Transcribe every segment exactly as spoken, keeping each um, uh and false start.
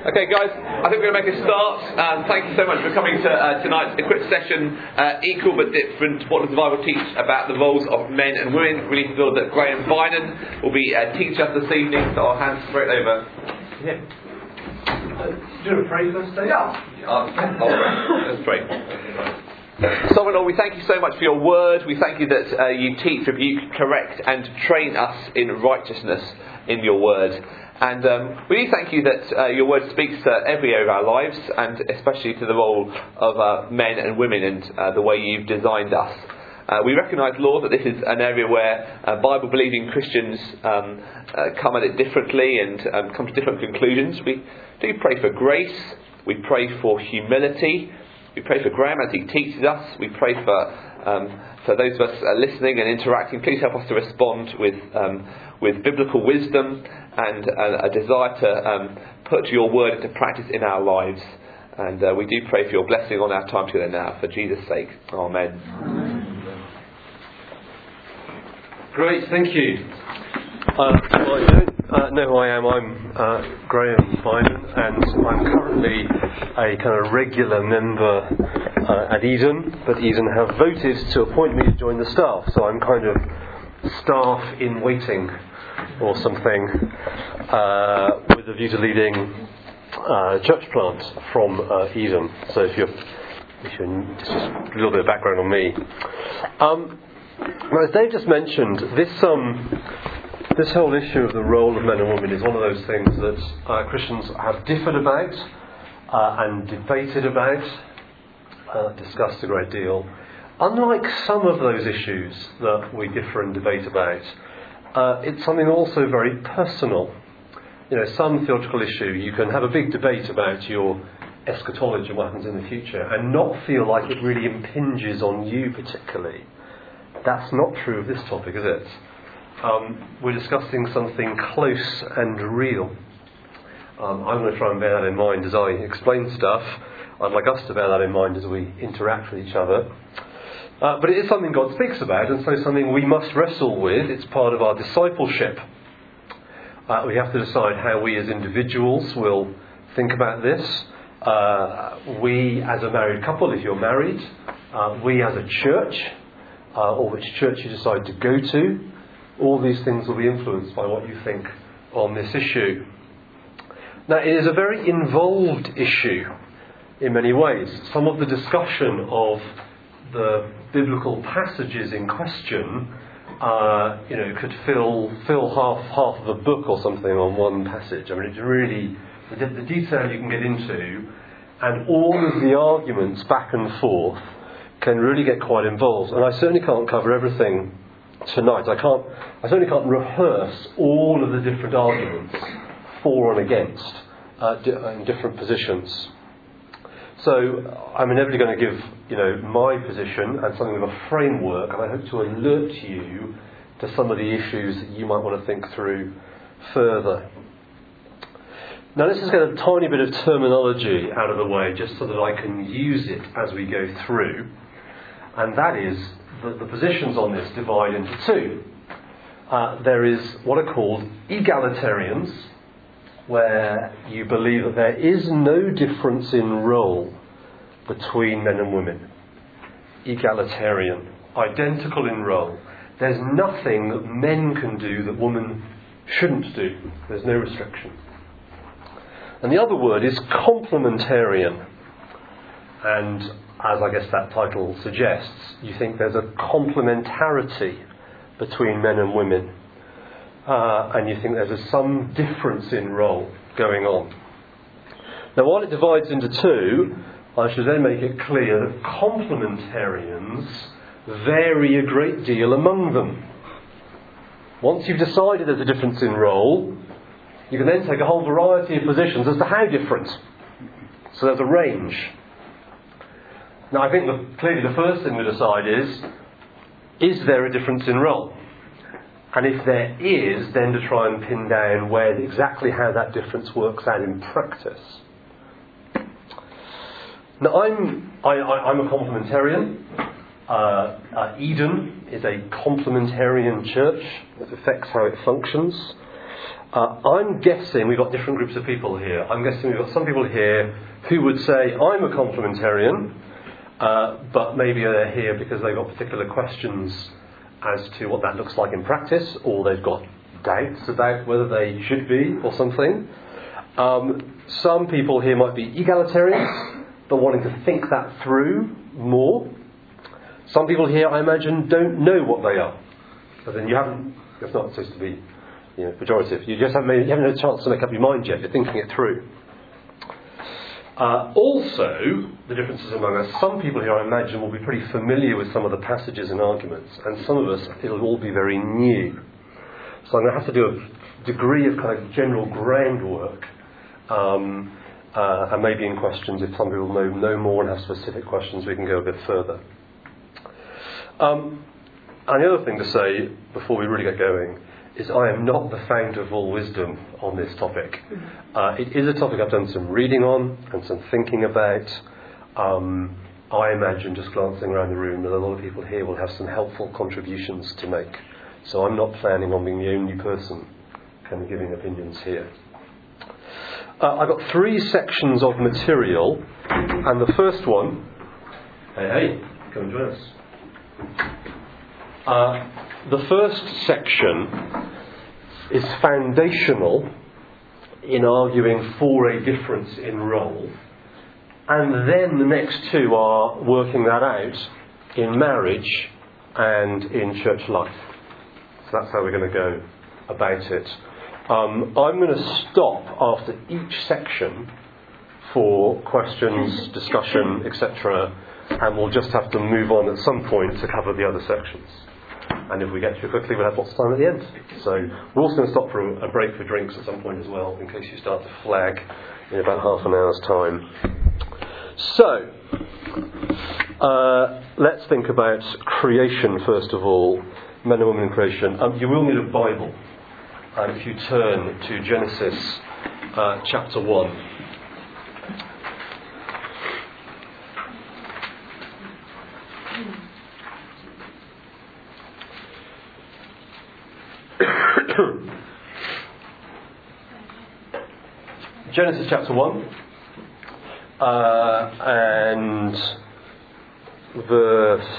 Okay, guys, I think we're going to make a start. Um, thank you so much for coming to uh, tonight's equipped session. Uh, equal but different. What does the Bible teach about the roles of men and women? We need to feel that Graham Biden will be uh, teaching us this evening, so I'll hand straight over to him. Uh, do you want to pray first, Dave? Yeah. Uh, Let's pray. Sovereign Lord, we thank you so much for your word. We thank you that uh, you teach, rebuke, correct and train us in righteousness in your word. And um, we do thank you that uh, your word speaks to every area of our lives, and especially to the role of uh, men and women and uh, the way you've designed us. Uh, we recognise, Lord, that this is an area where uh, Bible-believing Christians um, uh, come at it differently and um, come to different conclusions. We do pray for grace. We pray for humility. We pray for Graham as he teaches us. We pray for um, for those of us uh, listening and interacting. Please help us to respond with um, with biblical wisdom and uh, a desire to um, put your word into practice in our lives. And uh, we do pray for your blessing on our time together now, for Jesus' sake. Amen. Amen. Great, thank you. Uh, well, you don't uh, know who I am. I'm uh, Graham Biden, and I'm currently a kind of regular member uh, at Eden, but Eden have voted to appoint me to join the staff, so I'm kind of staff in waiting or something, uh, with a view to leading uh, church plant from uh, Eden. So if you're, if you're just a little bit of background on me. Um, well, as Dave just mentioned, this um, this whole issue of the role of men and women is one of those things that uh, Christians have differed about uh, and debated about, uh, discussed a great deal. Unlike some of those issues that we differ and debate about, uh, it's something also very personal. You know, some theological issue, you can have a big debate about your eschatology and what happens in the future and not feel like it really impinges on you particularly. That's not true of this topic, is it? Um, we're discussing something close and real. Um, I'm going to try and bear that in mind as I explain stuff. I'd like us to bear that in mind as we interact with each other. Uh, but it is something God speaks about, and so something we must wrestle with. It's part of our discipleship. Uh, we have to decide how we as individuals will think about this. Uh, we as a married couple, if you're married, uh, we as a church, uh, or which church you decide to go to, all these things will be influenced by what you think on this issue. Now, it is a very involved issue in many ways. Some of the discussion of the biblical passages in question, uh, you know, could fill fill half half of a book or something on one passage. I mean, it's really the, the detail you can get into, and all of the arguments back and forth can really get quite involved. And I certainly can't cover everything tonight. I can't. I certainly can't rehearse all of the different arguments for and against uh, in different positions. So I'm inevitably going to give, you know, my position and something of a framework, and I hope to alert you to some of the issues that you might want to think through further. Now, let's just get a tiny bit of terminology out of the way, just so that I can use it as we go through. And that is that the positions on this divide into two. Uh, there is what are called egalitarians, where you believe that there is no difference in role between men and women. Egalitarian, identical in role. There's nothing that men can do that women shouldn't do. There's no restriction. And the other word is complementarian. And as I guess that title suggests, you think there's a complementarity between men and women. Uh, and you think there's a, some difference in role going on. Now, while it divides into two, I should then make it clear that complementarians vary a great deal among them. Once you've decided there's a difference in role, you can then take a whole variety of positions as to how different. So there's a range. Now, I think the, clearly the first thing to decide is, is there a difference in role? And if there is, then to try and pin down where exactly how that difference works out in practice. Now, I'm I, I, I'm a complementarian. Uh, uh, Eden is a complementarian church that affects how it functions. Uh, I'm guessing we've got different groups of people here. I'm guessing we've got some people here who would say, I'm a complementarian, uh, but maybe they're here because they've got particular questions as to what that looks like in practice, or they've got doubts about whether they should be or something. Um, some people here might be egalitarians, but wanting to think that through more. Some people here, I imagine, don't know what they are. As in, you haven't, it's not supposed to be, you know, pejorative. You just haven't, made, you haven't had a chance to make up your mind yet. You're thinking it through. Uh, also, the differences among us, some people here, I imagine, will be pretty familiar with some of the passages and arguments, and some of us, it'll all be very new. So I'm going to have to do a degree of kind of general groundwork, um, uh, and maybe in questions, if some people know, know more and have specific questions, we can go a bit further. Um, and the other thing to say, before we really get going, is I am not the founder of all wisdom on this topic. Uh, it is a topic I've done some reading on and some thinking about. Um, I imagine, just glancing around the room, that a lot of people here will have some helpful contributions to make. So I'm not planning on being the only person kind of giving opinions here. Uh, I've got three sections of material, and the first one... Hey, hey, come and join us. Uh, the first section is foundational in arguing for a difference in role, and then the next two are working that out in marriage and in church life. So that's how we're going to go about it. Um, I'm going to stop after each section for questions, discussion, et cetera, and we'll just have to move on at some point to cover the other sections. And if we get through quickly, we'll have lots of time at the end. So we're also going to stop for a, a break for drinks at some point as well, in case you start to flag in about half an hour's time. So, uh, let's think about creation first of all, men and women in creation. Um, you will need a Bible, and if you turn to Genesis uh, chapter one. Genesis chapter one, uh, and verse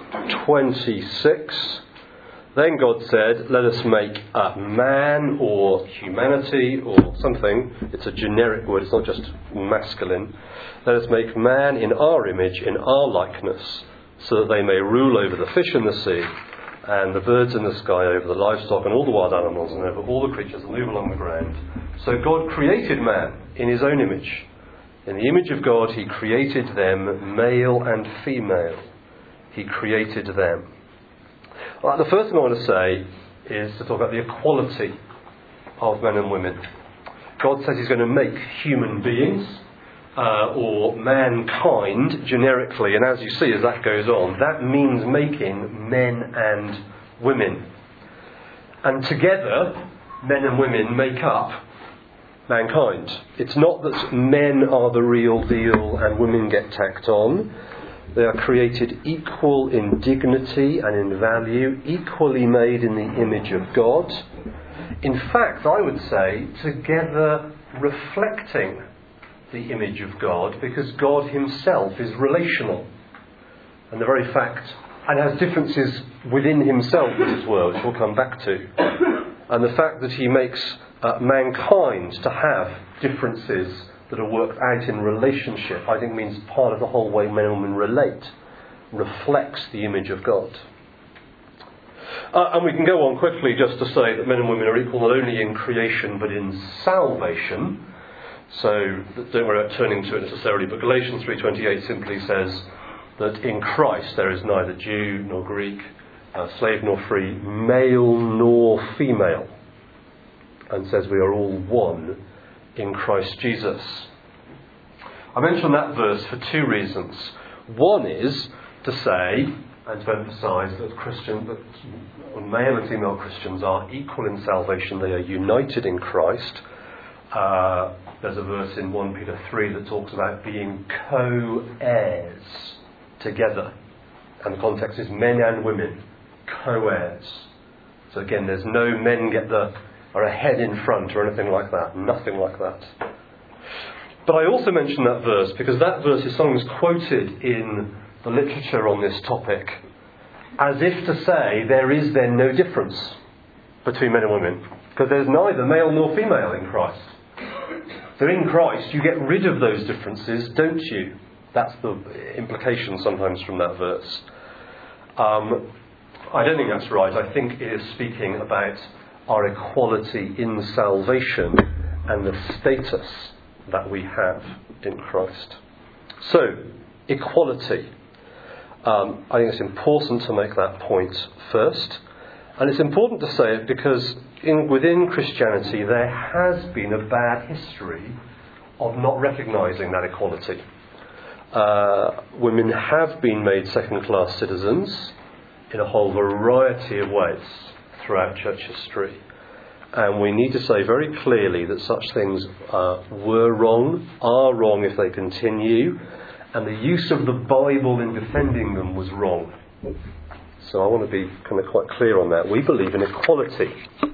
twenty-six. Then God said, let us make a man or humanity or something. It's a generic word, it's not just masculine. Let us make man in our image, in our likeness, so that they may rule over the fish in the sea, and the birds in the sky, over the livestock and all the wild animals, and over all the creatures that move along the ground. So God created man in his own image. In the image of God he created them, male and female. He created them. Well, the first thing I want to say is to talk about the equality of men and women. God says he's going to make human beings, uh, or mankind, generically, and as you see as that goes on, that means making men and women. And together, men and women make up mankind. It's not that men are the real deal and women get tacked on. They are created equal in dignity and in value, equally made in the image of God. In fact, I would say, together reflecting the image of God, because God himself is relational. And the very fact, and has differences within himself, as it were, which we'll come back to. And the fact that he makes uh, mankind to have differences that are worked out in relationship, I think means part of the whole way men and women relate, reflects the image of God. Uh, and we can go on quickly just to say that men and women are equal not only in creation but in salvation. So don't worry about turning to it necessarily, but Galatians three twenty-eight simply says that in Christ there is neither Jew nor Greek, uh, slave nor free, male nor female, and says we are all one in Christ Jesus. I mention that verse for two reasons. One is to say and to emphasise that Christian, that male and female Christians are equal in salvation. They are united in Christ. Uh, there's a verse in First Peter three that talks about being co-heirs together, and the context is men and women, co-heirs. So again, there's no men get the or a head in front or anything like that. Nothing like that. But I also mention that verse because that verse is sometimes quoted in the literature on this topic as if to say there is then no difference between men and women, because there's neither male nor female in Christ. So in Christ you get rid of those differences, don't you? That's the implication sometimes from that verse. Um, I don't think that's right. I think it is speaking about our equality in salvation and the status that we have in Christ. So, equality. Um, I think it's important to make that point first. And it's important to say it because in, within Christianity there has been a bad history of not recognising that equality. Uh, women have been made second-class citizens in a whole variety of ways throughout church history. And we need to say very clearly that such things uh, were wrong, are wrong if they continue, and the use of the Bible in defending them was wrong. So I want to be kind of quite clear on that. We believe in equality.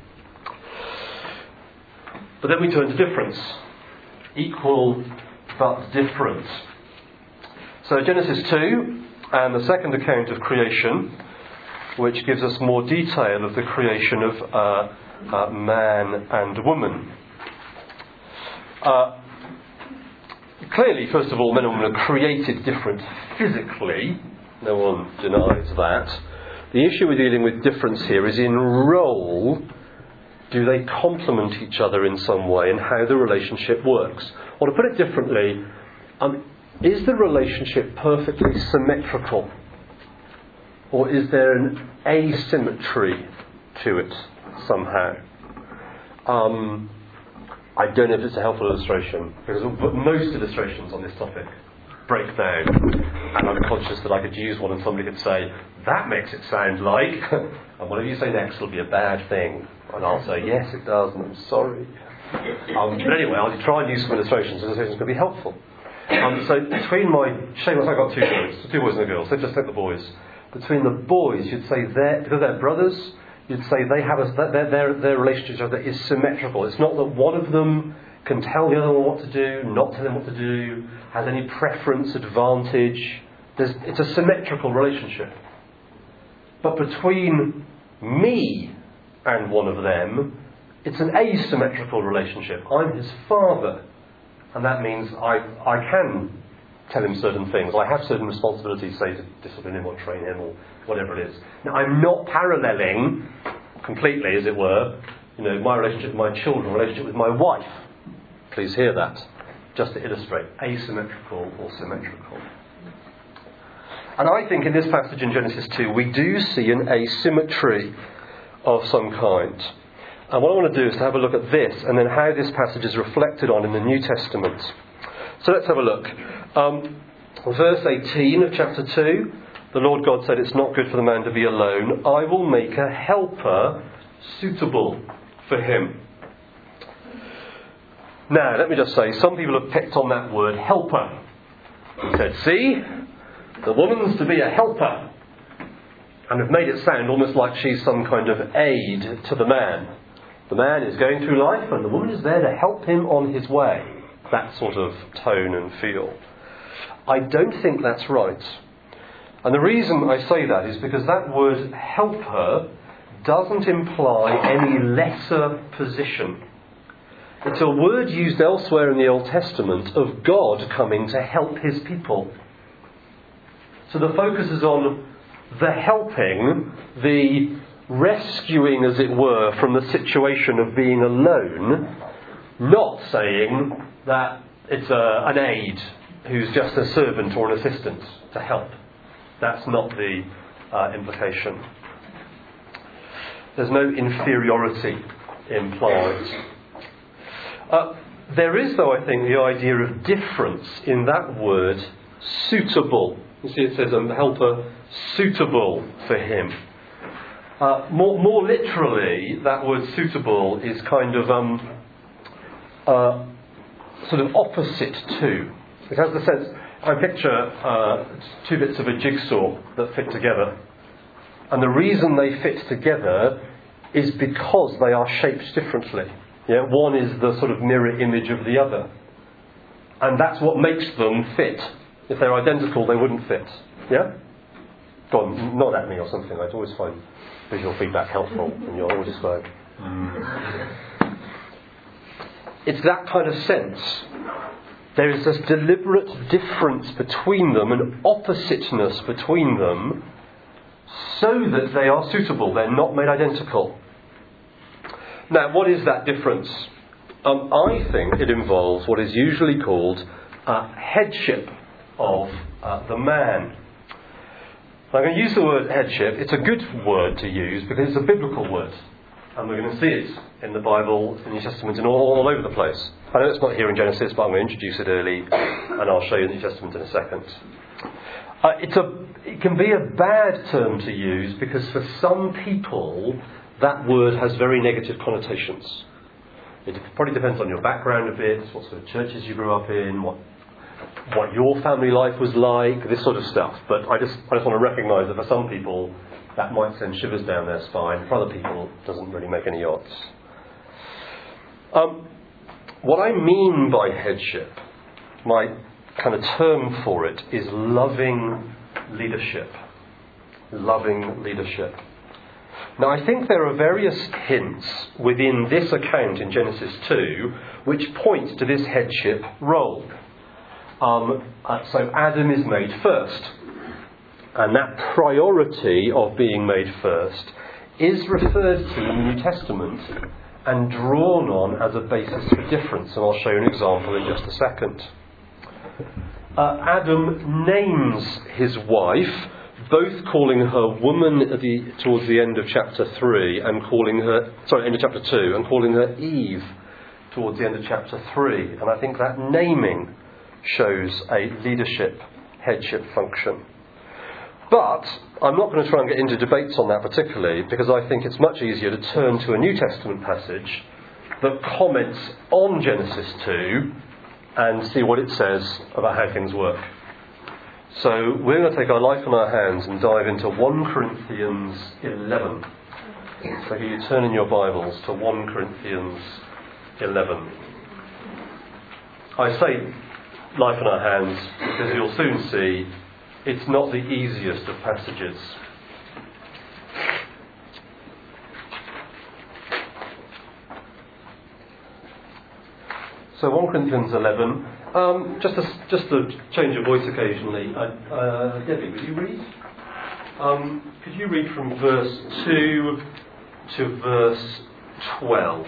But then we turn to difference. Equal but different. So Genesis two and the second account of creation, which gives us more detail of the creation of uh, uh, man and woman. Uh, clearly, first of all, men and women are created different physically. No one denies that. The issue we're dealing with difference here is in role. Do they complement each other in some way, and how the relationship works? Or to put it differently, um, is the relationship perfectly symmetrical? Or is there an asymmetry to it somehow? Um, I don't know if it's a helpful illustration, because most illustrations on this topic break down, and I'm conscious that I could use one and somebody could say, that makes it sound like, and whatever you say next will be a bad thing. And I'll say, yes it does, and I'm sorry. Um, but anyway, I'll try and use some illustrations. Illustrations can be helpful. Um, so between my, shameless, I've got two boys, two boys and a girl, so just take the boys. Between the boys, you'd say they're, because they're brothers, you'd say they have a, their, their, their relationship to each other is symmetrical. It's not that one of them can tell the other one what to do, not tell them what to do, has any preference, advantage. There's, it's a symmetrical relationship. But between me and one of them, it's an asymmetrical relationship. I'm his father, and that means I, I can tell him certain things. I have certain responsibilities, say, to discipline him or train him or whatever it is. Now, I'm not paralleling completely, as it were, you know, my relationship with my children, relationship with my wife. Please hear that, just to illustrate asymmetrical or symmetrical. And I think in this passage in Genesis two, we do see an asymmetry of some kind. And what I want to do is to have a look at this, and then how this passage is reflected on in the New Testament. So let's have a look. Um, verse eighteen of chapter two, the Lord God said, it's not good for the man to be alone. I will make a helper suitable for him. Now, let me just say, some people have picked on that word helper. He said, see, the woman's to be a helper. And have made it sound almost like she's some kind of aid to the man. The man is going through life and the woman is there to help him on his way. That sort of tone and feel. I don't think that's right. And the reason I say that is because that word helper doesn't imply any lesser position. It's a word used elsewhere in the Old Testament of God coming to help his people. So the focus is on the helping, the rescuing, as it were, from the situation of being alone, not saying that it's a, an aid who's just a servant or an assistant to help. That's not the uh, implication. There's no inferiority implied. Uh, there is, though, I think, the idea of difference in that word, suitable. You see, it says a helper suitable for him. Uh, more, more literally, that word suitable is kind of um, uh, sort of opposite to. It has the sense, I picture uh, two bits of a jigsaw that fit together. And the reason they fit together is because they are shaped differently. Yeah? One is the sort of mirror image of the other. And that's what makes them fit. If they're identical, they wouldn't fit. Yeah? Go on, nod at me or something. I always find visual feedback helpful in your audio work. It's that kind of sense. There is this deliberate difference between them, an oppositeness between them, so that they are suitable. They're not made identical. Now, what is that difference? Um, I think it involves what is usually called uh, headship of uh, the man. I'm going to use the word headship. It's a good word to use because it's a biblical word. And we're going to see it in the Bible, in the New Testament, and all, all over the place. I know it's not here in Genesis, but I'm going to introduce it early, and I'll show you the New Testament in a second. Uh, it's a, it can be a bad term to use because for some people that word has very negative connotations. It probably depends on your background a bit, what sort of churches you grew up in, what what your family life was like, this sort of stuff. But I just I just want to recognise that for some people that might send shivers down their spine. For other people it doesn't really make any odds. Um, what I mean by headship, my kind of term for it, is loving leadership. Loving leadership. Now, I think there are various hints within this account in Genesis two which point to this headship role. Um, uh, so Adam is made first. And that priority of being made first is referred to in the New Testament and drawn on as a basis for difference. And I'll show you an example in just a second. Uh, Adam names his wife, both calling her woman at the, towards the end of chapter three and calling her, sorry, end of chapter two, and calling her Eve towards the end of chapter three. And I think that naming shows a leadership, headship function. But I'm not going to try and get into debates on that particularly, because I think it's much easier to turn to a New Testament passage that comments on Genesis two and see what it says about how things work. So we're going to take our life in our hands and dive into First Corinthians eleven. So can you turn in your Bibles to First Corinthians eleven. I say life in our hands because you'll soon see it's not the easiest of passages. So First Corinthians eleven. Um, just a just a change of voice occasionally. Uh, uh, Debbie, would you read? Um, could you read from verse two to verse twelve?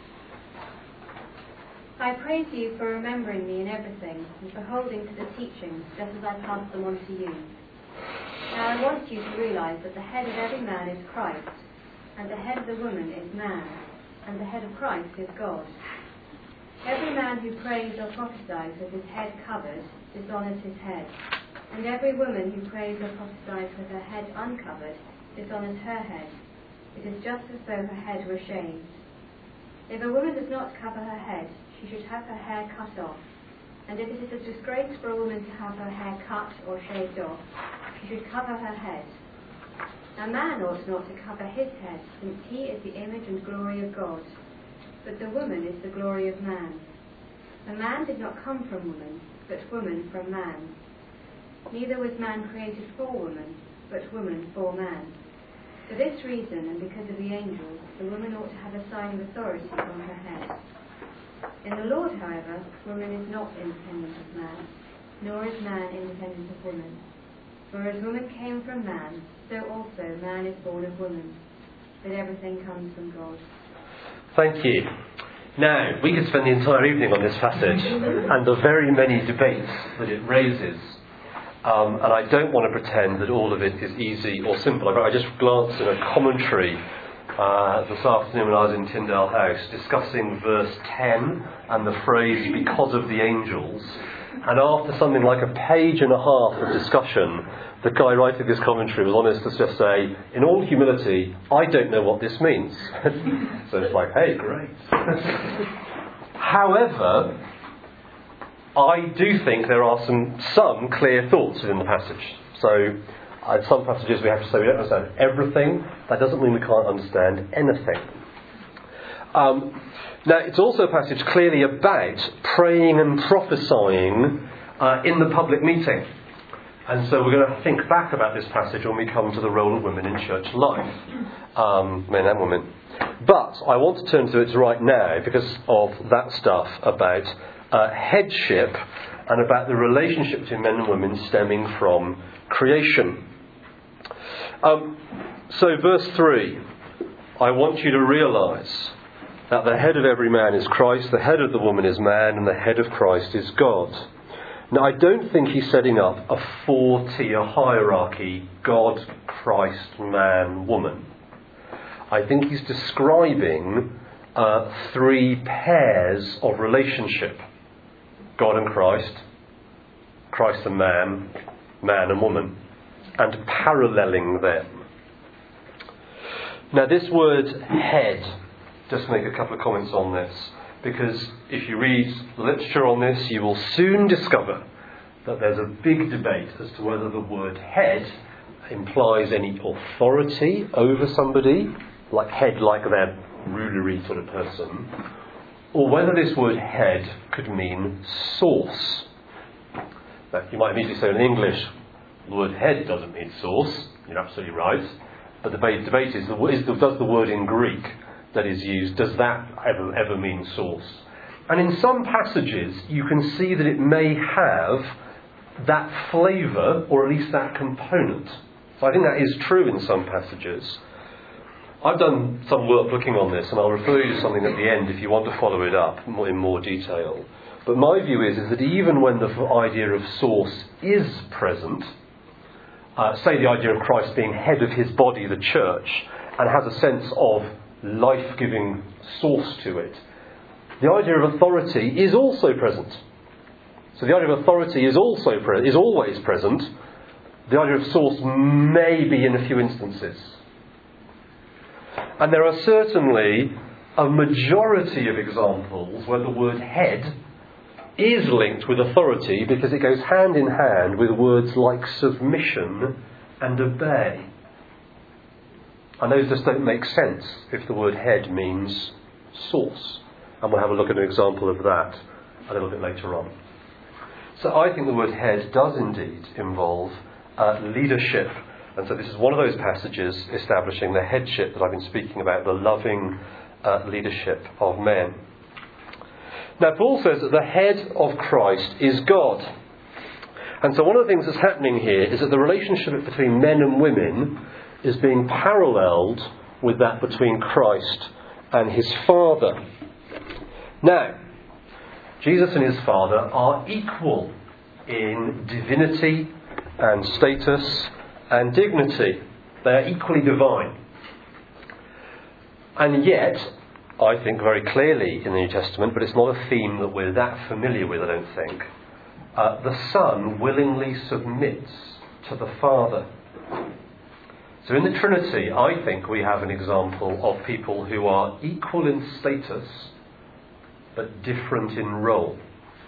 I praise you for remembering me in everything and for holding to the teachings just as I passed them on to you. Now I want you to realise that the head of every man is Christ, and the head of the woman is man, and the head of Christ is God. Every man who prays or prophesies with his head covered dishonours his head, and every woman who prays or prophesies with her head uncovered dishonours her head. It is just as though her head were shaved. If a woman does not cover her head, she should have her hair cut off. And if it is a disgrace for a woman to have her hair cut or shaved off, she should cover her head. A man ought not to cover his head, since he is the image and glory of God. But the woman is the glory of man. The man did not come from woman, but woman from man. Neither was man created for woman, but woman for man. For this reason, and because of the angels, the woman ought to have a sign of authority on her head. In the Lord, however, woman is not independent of man, nor is man independent of woman. For as woman came from man, so also man is born of woman. But everything comes from God. Thank you. Now, we could spend the entire evening on this passage and the very many debates that it raises. Um, and I don't want to pretend that all of it is easy or simple. I just glanced at a commentary uh, this afternoon when I was in Tyndale House discussing verse ten and the phrase, because of the angels. And after something like a page and a half of discussion, the guy writing this commentary was honest to just say, in all humility, I don't know what this means. So it's like, hey, great. However, I do think there are some some clear thoughts within the passage. So In some passages we have to say we don't understand everything. That doesn't mean we can't understand anything. Um, now, it's also a passage clearly about praying and prophesying uh, in the public meeting. And so we're going to think back about this passage when we come to the role of women in church life, um, men and women. But I want to turn to it right now because of that stuff about uh, headship and about the relationship between men and women stemming from creation. Um, so verse three, I want you to realise that the head of every man is Christ, the head of the woman is man, and the head of Christ is God. Now, I don't think he's setting up a four-tier hierarchy, God, Christ, man, woman. I think he's describing uh, three pairs of relationship. God and Christ, Christ and man, man and woman, and paralleling them. Now, this word head, just make a couple of comments on this, because if you read literature on this, you will soon discover that there's a big debate as to whether the word head implies any authority over somebody, like head like their rulery sort of person, or whether this word head could mean source. Now, you might immediately say in English, the word head doesn't mean source. You're absolutely right. But the debate, debate is, is, does the word in Greek that is used, does that ever, ever mean source? And in some passages, you can see that it may have that flavour, or at least that component. So I think that is true in some passages. I've done some work looking on this, and I'll refer you to something at the end if you want to follow it up in more detail. But my view is, is that even when the idea of source is present, uh, say the idea of Christ being head of his body, the church, and has a sense of life-giving source to it, the idea of authority is also present. So the idea of authority is also pre- is always present. The idea of source may be in a few instances. And there are certainly a majority of examples where the word head is linked with authority because it goes hand in hand with words like submission and obey. And those just don't make sense if the word head means source. And we'll have a look at an example of that a little bit later on. So I think the word head does indeed involve uh, leadership. And so this is one of those passages establishing the headship that I've been speaking about, the loving uh, leadership of men. Now, Paul says that the head of Christ is God. And so one of the things that's happening here is that the relationship between men and women is being paralleled with that between Christ and his Father. Now, Jesus and his Father are equal in divinity and status and dignity. They are equally divine. And yet, I think very clearly in the New Testament, but it's not a theme that we're that familiar with, I don't think, uh, the Son willingly submits to the Father. So in the Trinity, I think we have an example of people who are equal in status, but different in role.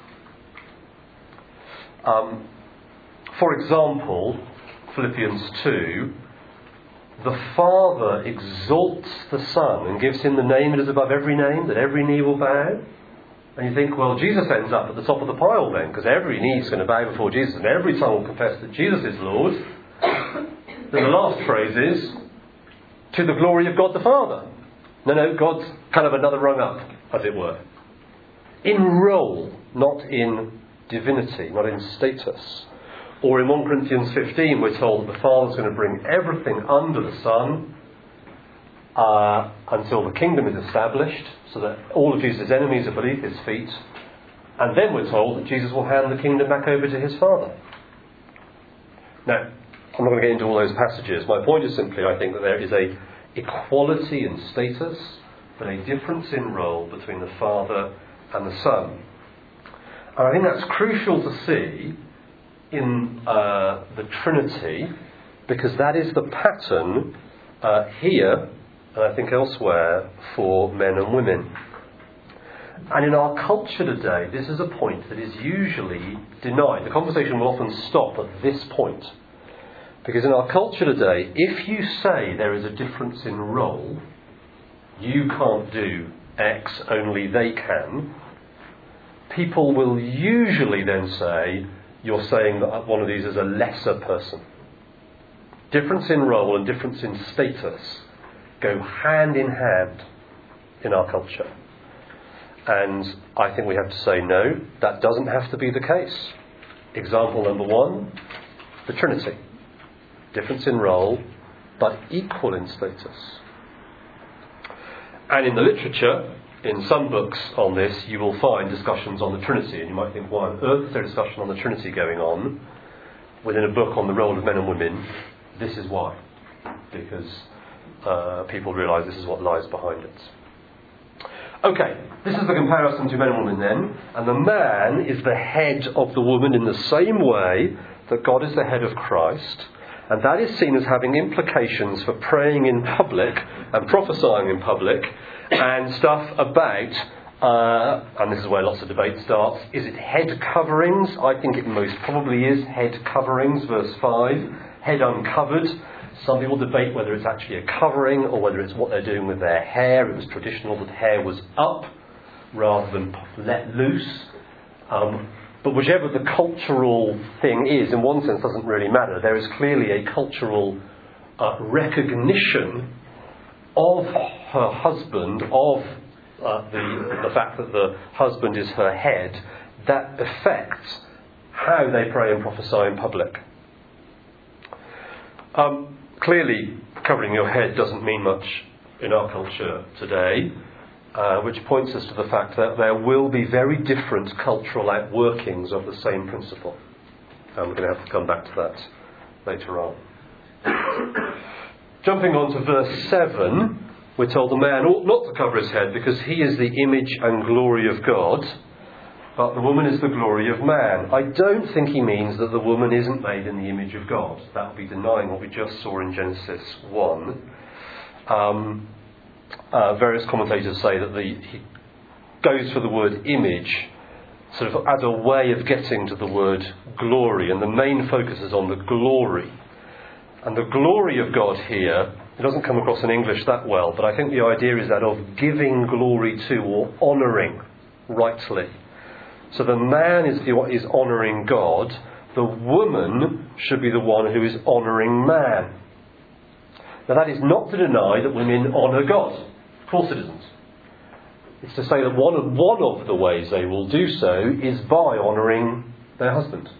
Um, for example, Philippians two, the Father exalts the Son and gives him the name that is above every name, that every knee will bow. And you think, well, Jesus ends up at the top of the pile then, because every knee is going to bow before Jesus and every tongue will confess that Jesus is Lord. Then the last phrase is, to the glory of God the Father. No, no, God's kind of another rung up, as it were. In role, not in divinity, not in status. Or in First Corinthians fifteen, we're told that the Father's going to bring everything under the Son uh, until the kingdom is established, so that all of Jesus' enemies are beneath his feet. And then we're told that Jesus will hand the kingdom back over to his Father. Now, I'm not going to get into all those passages. My point is simply, I think that there is a equality in status, but a difference in role between the Father and the Son. And I think that's crucial to see in uh, the Trinity, because that is the pattern uh, here, and I think elsewhere, for men and women. And in our culture today, this is a point that is usually denied. The conversation will often stop at this point. Because in our culture today, if you say there is a difference in role, you can't do X, only they can, people will usually then say, you're saying that one of these is a lesser person. Difference in role and difference in status go hand in hand in our culture. And I think we have to say, no, that doesn't have to be the case. Example number one, the Trinity. Difference in role, but equal in status. And in the literature, in some books on this, you will find discussions on the Trinity. And you might think, why on earth is there a discussion on the Trinity going on within a book on the role of men and women? This is why. Because uh, people realise this is what lies behind it. Okay, this is the comparison to men and women then. And the man is the head of the woman in the same way that God is the head of Christ. And that is seen as having implications for praying in public and prophesying in public and stuff about, uh, and this is where lots of debate starts, is it head coverings? I think it most probably is head coverings, verse five, head uncovered. Some people debate whether it's actually a covering or whether it's what they're doing with their hair. It was traditional that hair was up rather than let loose. Um, But whichever the cultural thing is, in one sense, doesn't really matter. There is clearly a cultural uh, recognition of her husband, of uh, the, the fact that the husband is her head, that affects how they pray and prophesy in public. Um, clearly, covering your head doesn't mean much in our culture today. Uh, which points us to the fact that there will be very different cultural outworkings of the same principle. And we're going to have to come back to that later on. Jumping on to verse seven, we're told the man ought not to cover his head because he is the image and glory of God, but the woman is the glory of man. I don't think he means that the woman isn't made in the image of God. That would be denying what we just saw in Genesis one. Um... Uh, various commentators say that the, he goes for the word image sort of as a way of getting to the word glory, and the main focus is on the glory. And the glory of God here, it doesn't come across in English that well, but I think the idea is that of giving glory to or honouring rightly. So the man is the, is honouring God, the woman should be the one who is honouring man. Now that is not to deny that women honour God. Of course it isn't. It's to say that one of, one of the ways they will do so is by honouring their husband.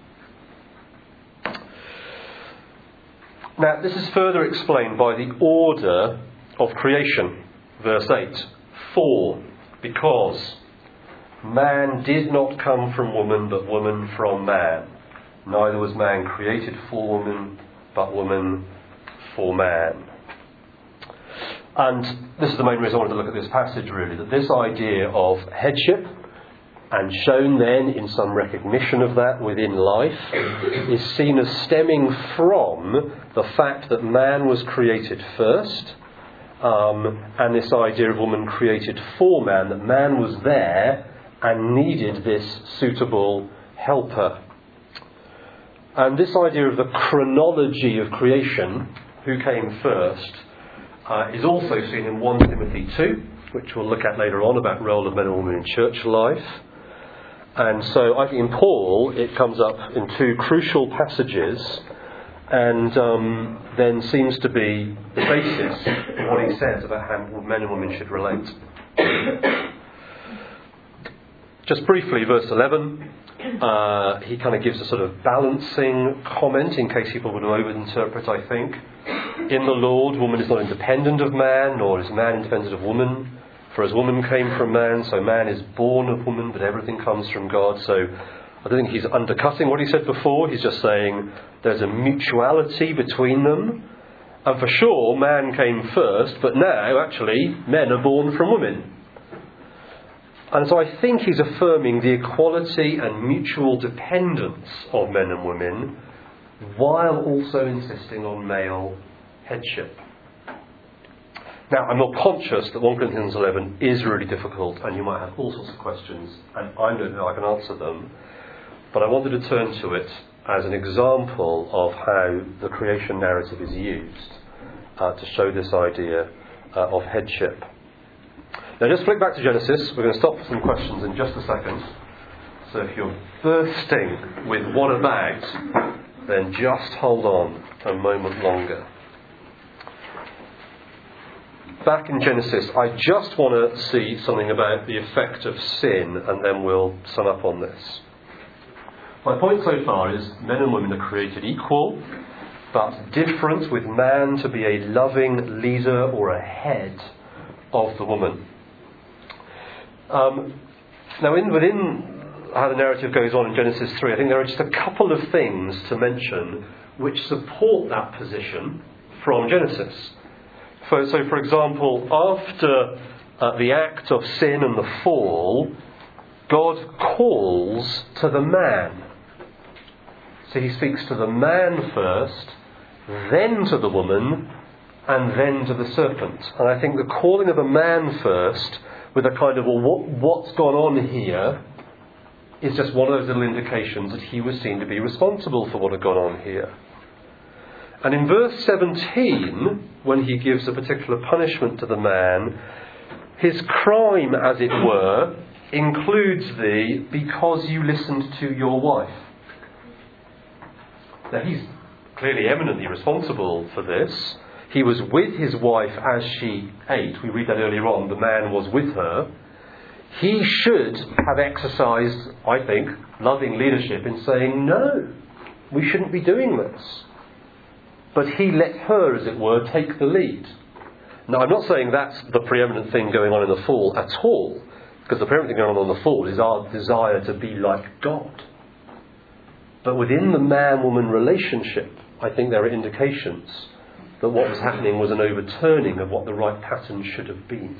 Now this is further explained by the order of creation. Verse eight. For, because man did not come from woman, but woman from man. Neither was man created for woman, but woman for man. And this is the main reason I wanted to look at this passage, really, that this idea of headship, and shown then in some recognition of that within life, is seen as stemming from the fact that man was created first, um, and this idea of woman created for man, that man was there and needed this suitable helper. And this idea of the chronology of creation, who came first, Uh, is also seen in First Timothy two, which we'll look at later on, about role of men and women in church life. And so I think in Paul it comes up in two crucial passages and um, then seems to be the basis of what he says about how men and women should relate. Just briefly, verse eleven, uh, he kind of gives a sort of balancing comment in case people would over-interpret, I think. In the Lord, woman is not independent of man, nor is man independent of woman. For as woman came from man, so man is born of woman, but everything comes from God. So I don't think he's undercutting what he said before. He's just saying there's a mutuality between them. And for sure, man came first, but now, actually, men are born from women. And so I think he's affirming the equality and mutual dependence of men and women, while also insisting on male headship. Now, I'm not conscious that First Corinthians eleven is really difficult, and you might have all sorts of questions, and I don't know I can answer them, but I wanted to turn to it as an example of how the creation narrative is used uh, to show this idea uh, of headship. Now just flick back to Genesis. We're going to stop for some questions in just a second. So if you're bursting with what about, then just hold on a moment longer. Back in Genesis, I just want to see something about the effect of sin, and then we'll sum up on this. My point so far is men and women are created equal, but different, with man to be a loving leader or a head of the woman. Um, now, in, within how the narrative goes on in Genesis three, I think there are just a couple of things to mention which support that position from Genesis. So, so for example, after uh, the act of sin and the fall, God calls to the man. So he speaks to the man first, then to the woman, and then to the serpent. And I think the calling of a man first, with a kind of, well, what, what's gone on here, is just one of those little indications that he was seen to be responsible for what had gone on here. And in verse seventeen, when he gives a particular punishment to the man, his crime, as it were, includes the because you listened to your wife. Now he's clearly eminently responsible for this. He was with his wife as she ate. We read that earlier on. The man was with her. He should have exercised, I think, loving leadership in saying, no, we shouldn't be doing this. But he let her, as it were, take the lead. Now, I'm not saying that's the preeminent thing going on in the fall at all, because the preeminent thing going on in the fall is our desire to be like God. But within the man-woman relationship, I think there are indications that what was happening was an overturning of what the right pattern should have been.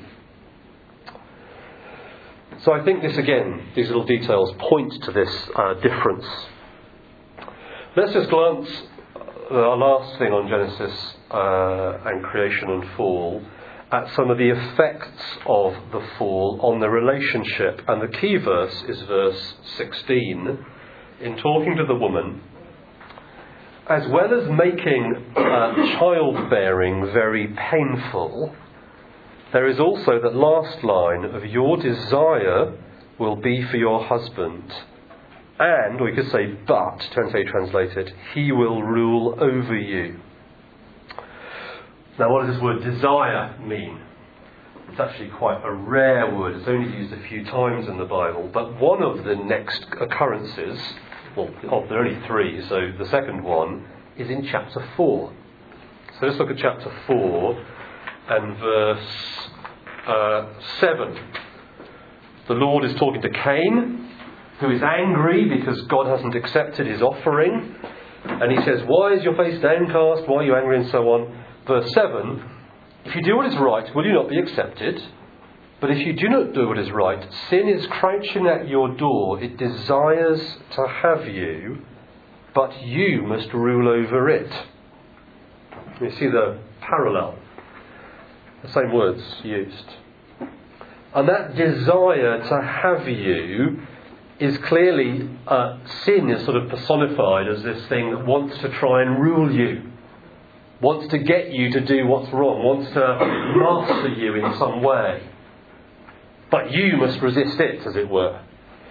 So I think this, again, these little details point to this uh, difference. Let's just glance uh, our last thing on Genesis uh, and creation and fall at some of the effects of the fall on the relationship. And the key verse is verse sixteen. In talking to the woman, as well as making uh, childbearing very painful, there is also that last line of your desire will be for your husband. And, or you could say but, depends how you translate it, he will rule over you. Now what does this word desire mean? It's actually quite a rare word. It's only used a few times in the Bible. But one of the next occurrences, well, oh, there are only three, so the second one is in chapter four. So let's look at chapter four and verse uh, seven. The Lord is talking to Cain, who is angry because God hasn't accepted his offering. And he says, why is your face downcast? Why are you angry? And so on. Verse seven, if you do what is right, will you not be accepted? But if you do not do what is right, sin is crouching at your door. It desires to have you, but you must rule over it. You see the parallel. The same words used. And that desire to have you is clearly, uh, sin is sort of personified as this thing that wants to try and rule you. Wants to get you to do what's wrong. Wants to master you in some way. But you must resist it, as it were.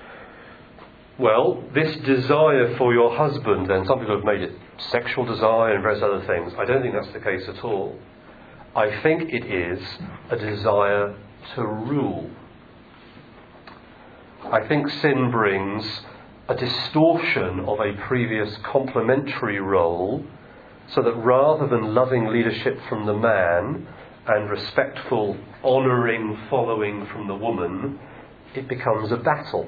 Well, this desire for your husband, then some people have made it sexual desire and various other things. I don't think that's the case at all. I think it is a desire to rule. I think sin brings a distortion of a previous complementary role, so that rather than loving leadership from the man and respectful, honouring following from the woman, it becomes a battle.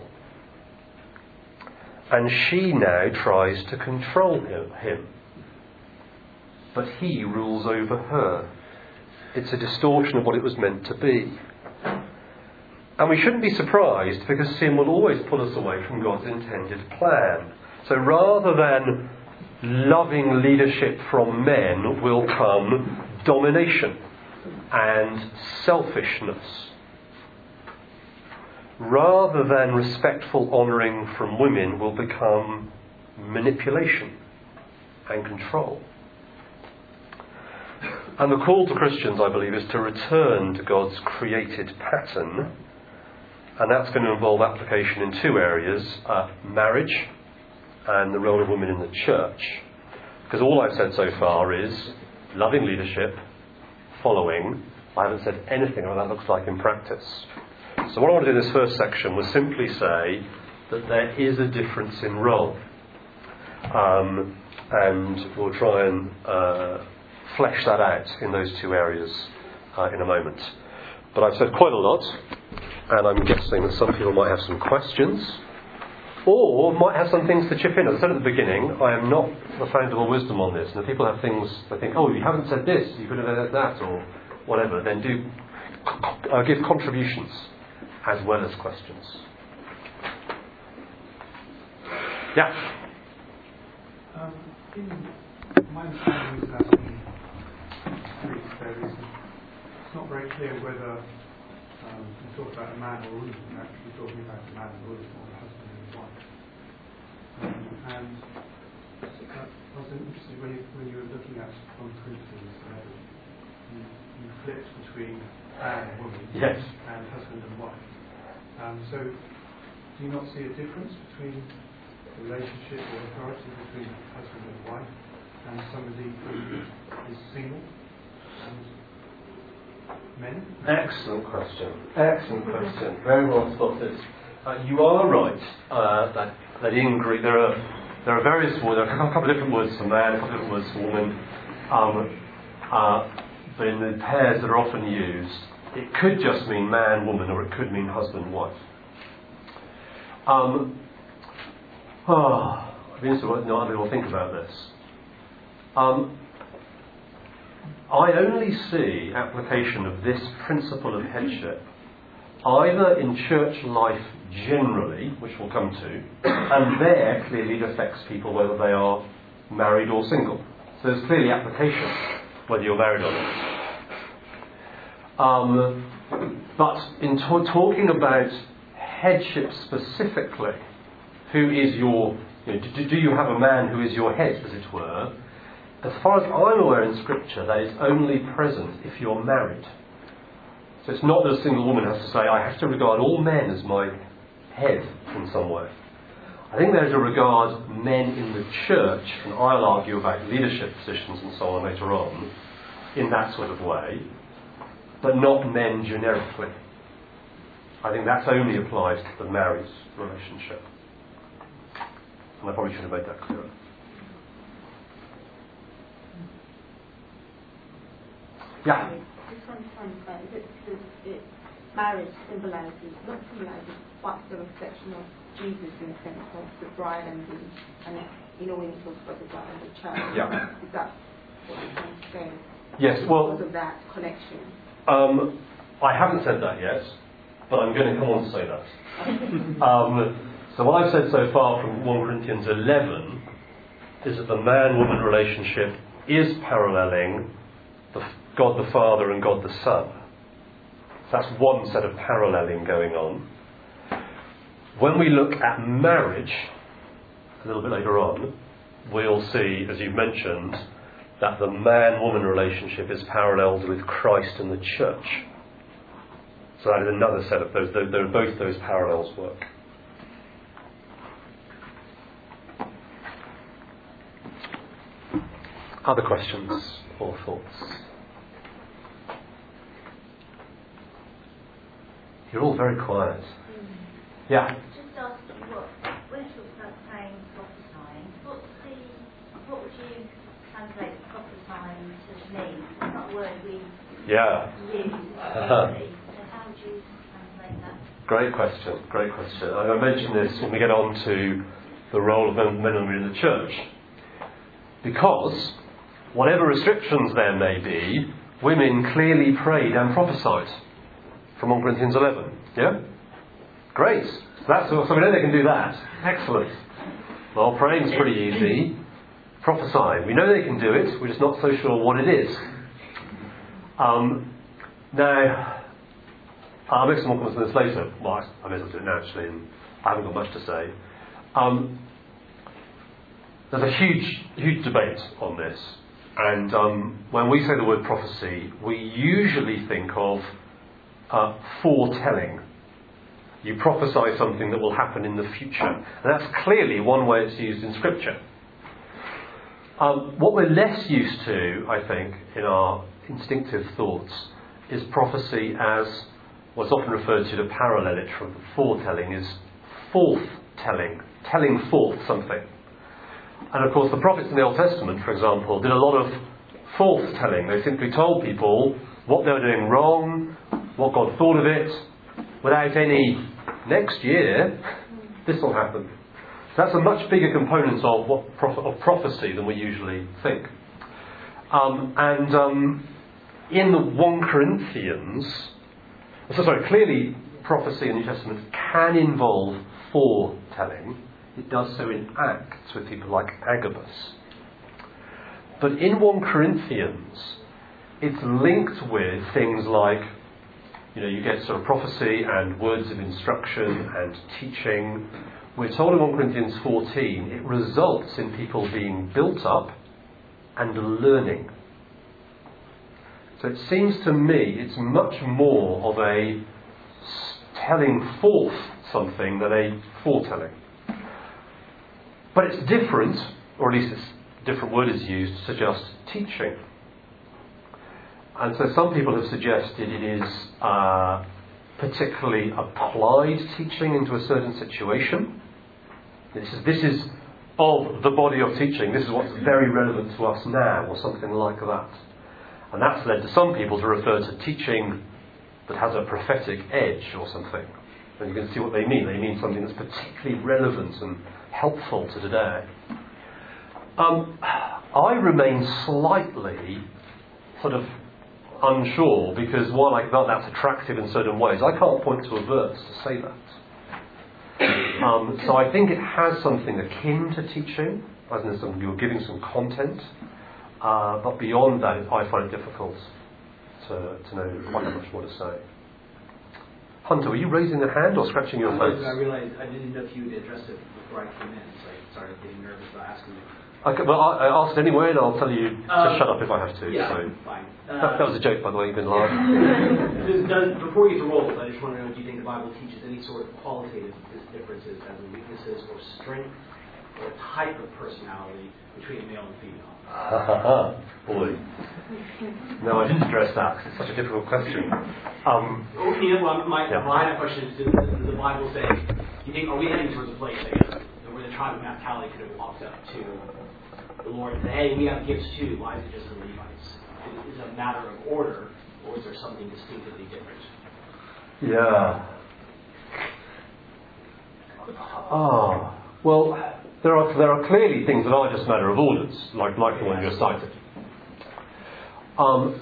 And she now tries to control him. But he rules over her. It's a distortion of what it was meant to be. And we shouldn't be surprised, because sin will always pull us away from God's intended plan. So rather than loving leadership from men will come domination and selfishness. Rather than respectful honouring from women will become manipulation and control. And the call to Christians, I believe, is to return to God's created pattern, and that's going to involve application in two areas, uh, marriage and the role of women in the church. Because all I've said so far is loving leadership, following. I haven't said anything about what that looks like in practice. So what I want to do in this first section was simply say that there is a difference in role. Um, and we'll try and uh, flesh that out in those two areas uh, in a moment. But I've said quite a lot, and I'm guessing that some people might have some questions, or might have some things to chip in. As I said at the beginning, I am not the founder of wisdom on this, and if people have things they think, oh, you haven't said this, you could have said that, or whatever, then do uh, give contributions as well as questions. Yeah? Um, in my understanding is that in Greek there is, it's not very clear whether um, you talk about a man or a woman, you're actually talking about a man and a woman, or a husband and a wife. Um, and uh, I was interested when you, when you were looking at First Corinthians, uh, you, you flipped between man and woman, yes, and husband and wife. Um, so, do you not see a difference between the relationship or authority between husband and wife and somebody who is single and men? Excellent question. Excellent question. Very well spotted. Uh, you are right uh, that, that in Greek there are there are various words. There are a couple of different words for man, a couple of different words for woman. Um, uh, but in the pairs that are often used, it could just mean man, woman, or it could mean husband, wife. Um, oh, I'd be interested in what other people think about this. Um, I only see application of this principle of headship either in church life generally, which we'll come to, and there clearly it affects people whether they are married or single. So there's clearly application whether you're married or not. Um, but in t- talking about headship specifically, who is your, you know, do, do you have a man who is your head, as it were? As far as I'm aware in Scripture, that is only present if you're married. So it's not that a single woman has to say, I have to regard all men as my head in some way. I think there's a regard men in the church, and I'll argue about leadership positions and so on later on, in that sort of way, but not men generically. I think that's only applied to the married relationship. And I probably should have made that clearer. Yeah? Just one time, is it because it, marriage symbolizes, not symbolizes, but the reflection of Jesus in the sense of the bride and the, and you know when you talk about the bride and the church, Yeah. is that what you're trying to say? Yes, well, because of that connection. Um, I haven't said that yet, but I'm going to come on to say that. um, so what I've said so far from First Corinthians eleven is that the man-woman relationship is paralleling the God the Father and God the Son. So that's one set of paralleling going on. When we look at marriage, a little bit later on, we'll see, as you've mentioned, that the man-woman relationship is paralleled with Christ and the church. So that is another set of those, those, those both those parallels work. Other questions or thoughts? You're all very quiet. Mm-hmm. Yeah? Just asking what, when you talk about saying prophesying, what's the, what would you translate prophesying to mean? It's not a word we Yeah. use usually. So how would you translate that? Great question, great question. I'm going to mention this when we get on to the role of men and women in the church. Because, whatever restrictions there may be, women clearly prayed and prophesied. From First Corinthians eleven. Yeah? Great. So, that's, so we know they can do that. Excellent. Well, praying's pretty easy. Prophesying. We know they can do it, we're just not so sure what it is. Um, now, I'll make some more comments on this later. Well, I may as well do it now, actually, and I haven't got much to say. Um, there's a huge, huge debate on this. And um, when we say the word prophecy, we usually think of uh, foretelling. You prophesy something that will happen in the future. And that's clearly one way it's used in Scripture. Um, what we're less used to, I think, in our instinctive thoughts, is prophecy as what's often referred to to parallel it from foretelling is forth-telling, telling forth something. And of course the prophets in the Old Testament, for example, did a lot of forth-telling. They simply told people what they were doing wrong, what God thought of it, without any next year, this will happen. So that's a much bigger component of what of prophecy than we usually think. Um, and um, in the First Corinthians, so sorry, clearly prophecy in the New Testament can involve foretelling. It does so in Acts with people like Agabus. But in First Corinthians, it's linked with things like, you know, you get sort of prophecy and words of instruction and teaching. We're told in First Corinthians fourteen, it results in people being built up and learning. So it seems to me it's much more of a telling forth something than a foretelling. But it's different, or at least it's, a different word is used to just teaching. And so some people have suggested it is uh, particularly applied teaching into a certain situation. This is, this is of the body of teaching. This is what's very relevant to us now, or something like that. And that's led to some people to refer to teaching that has a prophetic edge or something. And you can see what they mean. They mean something that's particularly relevant and helpful to today. Um, I remain slightly sort of unsure, because while I thought that's attractive in certain ways, I can't point to a verse to say that. Um, so I think it has something akin to teaching, as in some, you're giving some content, uh, but beyond that I find it difficult to, to know quite much more to say. Hunter, were you raising a hand or scratching your face? I realized I didn't know if you would address it before I came in, so I started getting nervous about asking you. Okay, well, I, I asked anyway, and I'll tell you to um, shut up if I have to. Yeah, so. fine. that, Uh, that was a joke, by the way. You've been lying. does, does, before you get to roles, I just want to know, do you think the Bible teaches any sort of qualitative differences, as in weaknesses or strength, or type of personality between male and female? Boy. No, I didn't address that, because it's such a difficult question. Um, Oh, you know, well, my yeah. line of question is, does, does the Bible say, do you think, are we heading towards a place, I guess, where the tribe of Naphtali could have walked up to the Lord and said, hey, we have gifts too, why is it just the Levites? Is it a matter of order, or is there something distinctively different? yeah. Ah, well, there are there are clearly things that are just a matter of orders, like like the one you cited. Um,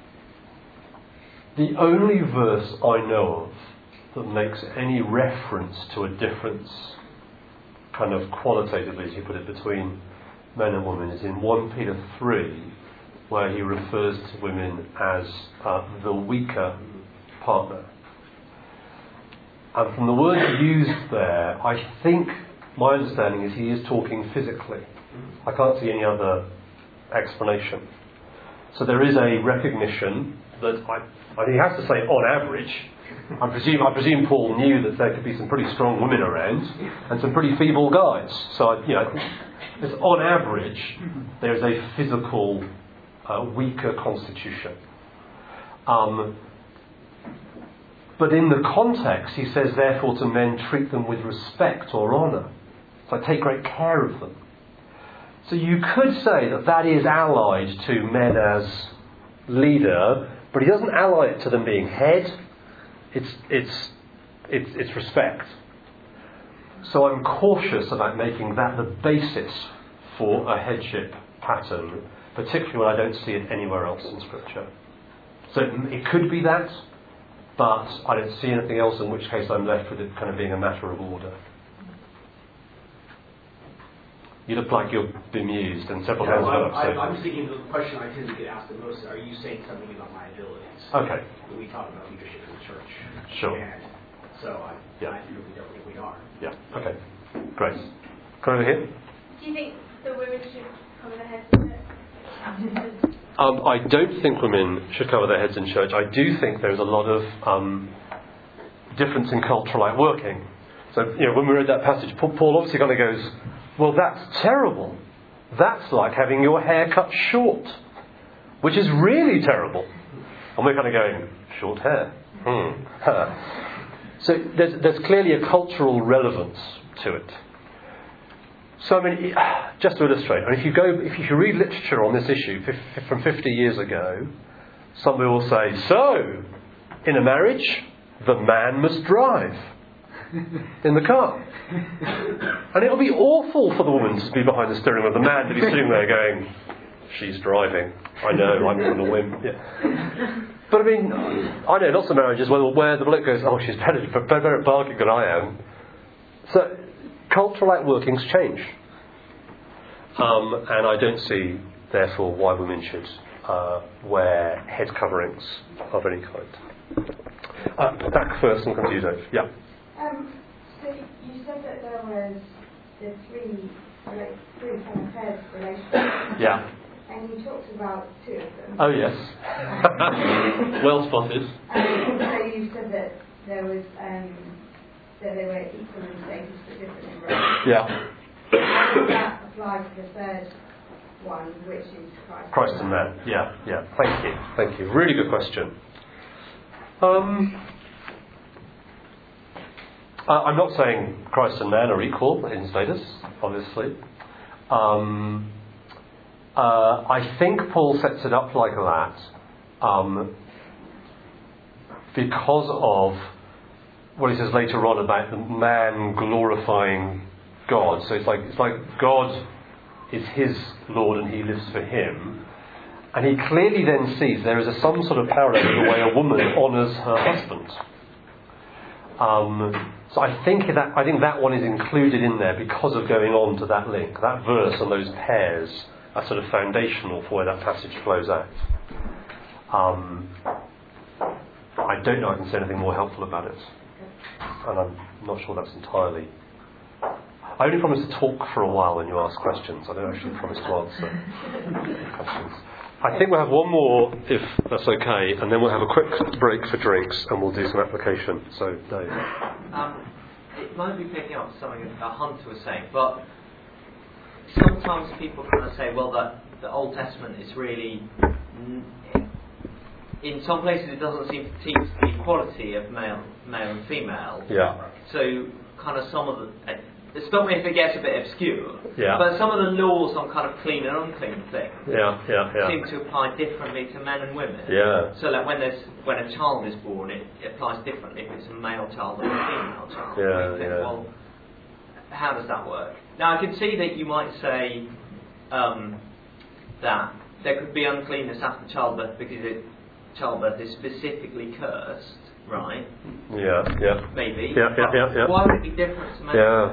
the only verse I know of that makes any reference to a difference, kind of qualitatively, as you put it, between men and women is in First Peter three, where he refers to women as uh, the weaker partner. And from the word used there, I think my understanding is he is talking physically. I can't see any other explanation. So there is a recognition that I, I think he has to say on average. I presume I presume Paul knew that there could be some pretty strong women around and some pretty feeble guys. So I, you know, it's on average there is a physical, uh, weaker constitution. Um, but in the context, he says, therefore, to men treat them with respect or honour. So take great care of them. So you could say that that is allied to men as leader, but he doesn't ally it to them being head. It's it's it's, it's respect. So I'm cautious about making that the basis for a headship pattern, particularly when I don't see it anywhere else in Scripture. So it, it could be that, but I don't see anything else, in which case I'm left with it kind of being a matter of order. You look like you're bemused, and several Yeah, hands well, went up. I, So. I'm just thinking the question I tend to get asked the most: are you saying something about my abilities? Okay. When we talk about leadership in the church. Sure. And so I, Yeah. I really don't think we are. Yeah. Okay. Great. Come over here. Do you think So women should cover their heads in it? Um, I don't think women should cover their heads in church. I do think there's a lot of um, difference in cultural outworking. So, you know, when we read that passage, Paul obviously kind of goes, well, that's terrible. That's like having your hair cut short, which is really terrible. And we're kind of going, short hair? Hmm. So there's, there's clearly a cultural relevance to it. So, I mean, just to illustrate, I mean, if you go, if you read literature on this issue from fifty years ago, somebody will say, so, in a marriage, the man must drive in the car. And it'll be awful for the woman to be behind the steering wheel, the man to be sitting there going, she's driving. I know, I'm on the whim. Yeah. But I mean, I know lots of marriages where, where the bloke goes, oh, she's better, better at barking than I am. So, cultural outworkings change. Um, and I don't see, therefore, why women should uh, wear head coverings of any kind. Uh, back first and come to you, Dave. Yeah. Um, so you said that there was the three, like, three kind of pairs relationships. Yeah. And you talked about two of them. Oh, yes. Well spotted. Um, so you said that there was, um, that they were equal in status but different in rank. Yeah. How does that apply to the third one, which is Christ? Christ and man. Yeah, yeah. Thank you. Thank you. Really good question. Um, uh, I'm not saying Christ and man are equal in status, obviously. Um, uh, I think Paul sets it up like that um, because of what he says later on about the man glorifying God. So it's like it's like God is his Lord and he lives for him. And he clearly then sees there is a, some sort of parallel in the way a woman honours her husband. Um, so I think that I think that one is included in there because of going on to that link. That verse and those pairs are sort of foundational for where that passage flows out. Um, I don't know I can say anything more helpful about it. And I'm not sure that's entirely... I only promise to talk for a while when you ask questions. I don't actually promise to answer questions. I think we'll have one more, if that's okay, and then we'll have a quick break for drinks and we'll do some application. So, Dave. Um, it might be picking up something that Hunter was saying, but sometimes people kind of say, well, that the Old Testament is really... In some places it doesn't seem to teach the equality of male, male and female. Yeah. So, kind of some of the... Stop me if it gets a bit obscure. Yeah. But some of the laws on kind of clean and unclean things yeah, yeah, yeah. seem to apply differently to men and women. Yeah. So like when there's when a child is born, it, it applies differently if it's a male child or a female child. Yeah, you think, yeah. well, how does that work? Now I can see that you might say um, that there could be uncleanness after childbirth because it, childbirth is specifically cursed. Right. Yeah, yeah. Maybe. Yeah, yeah, yeah, yeah. Why would it be different to men? Yeah.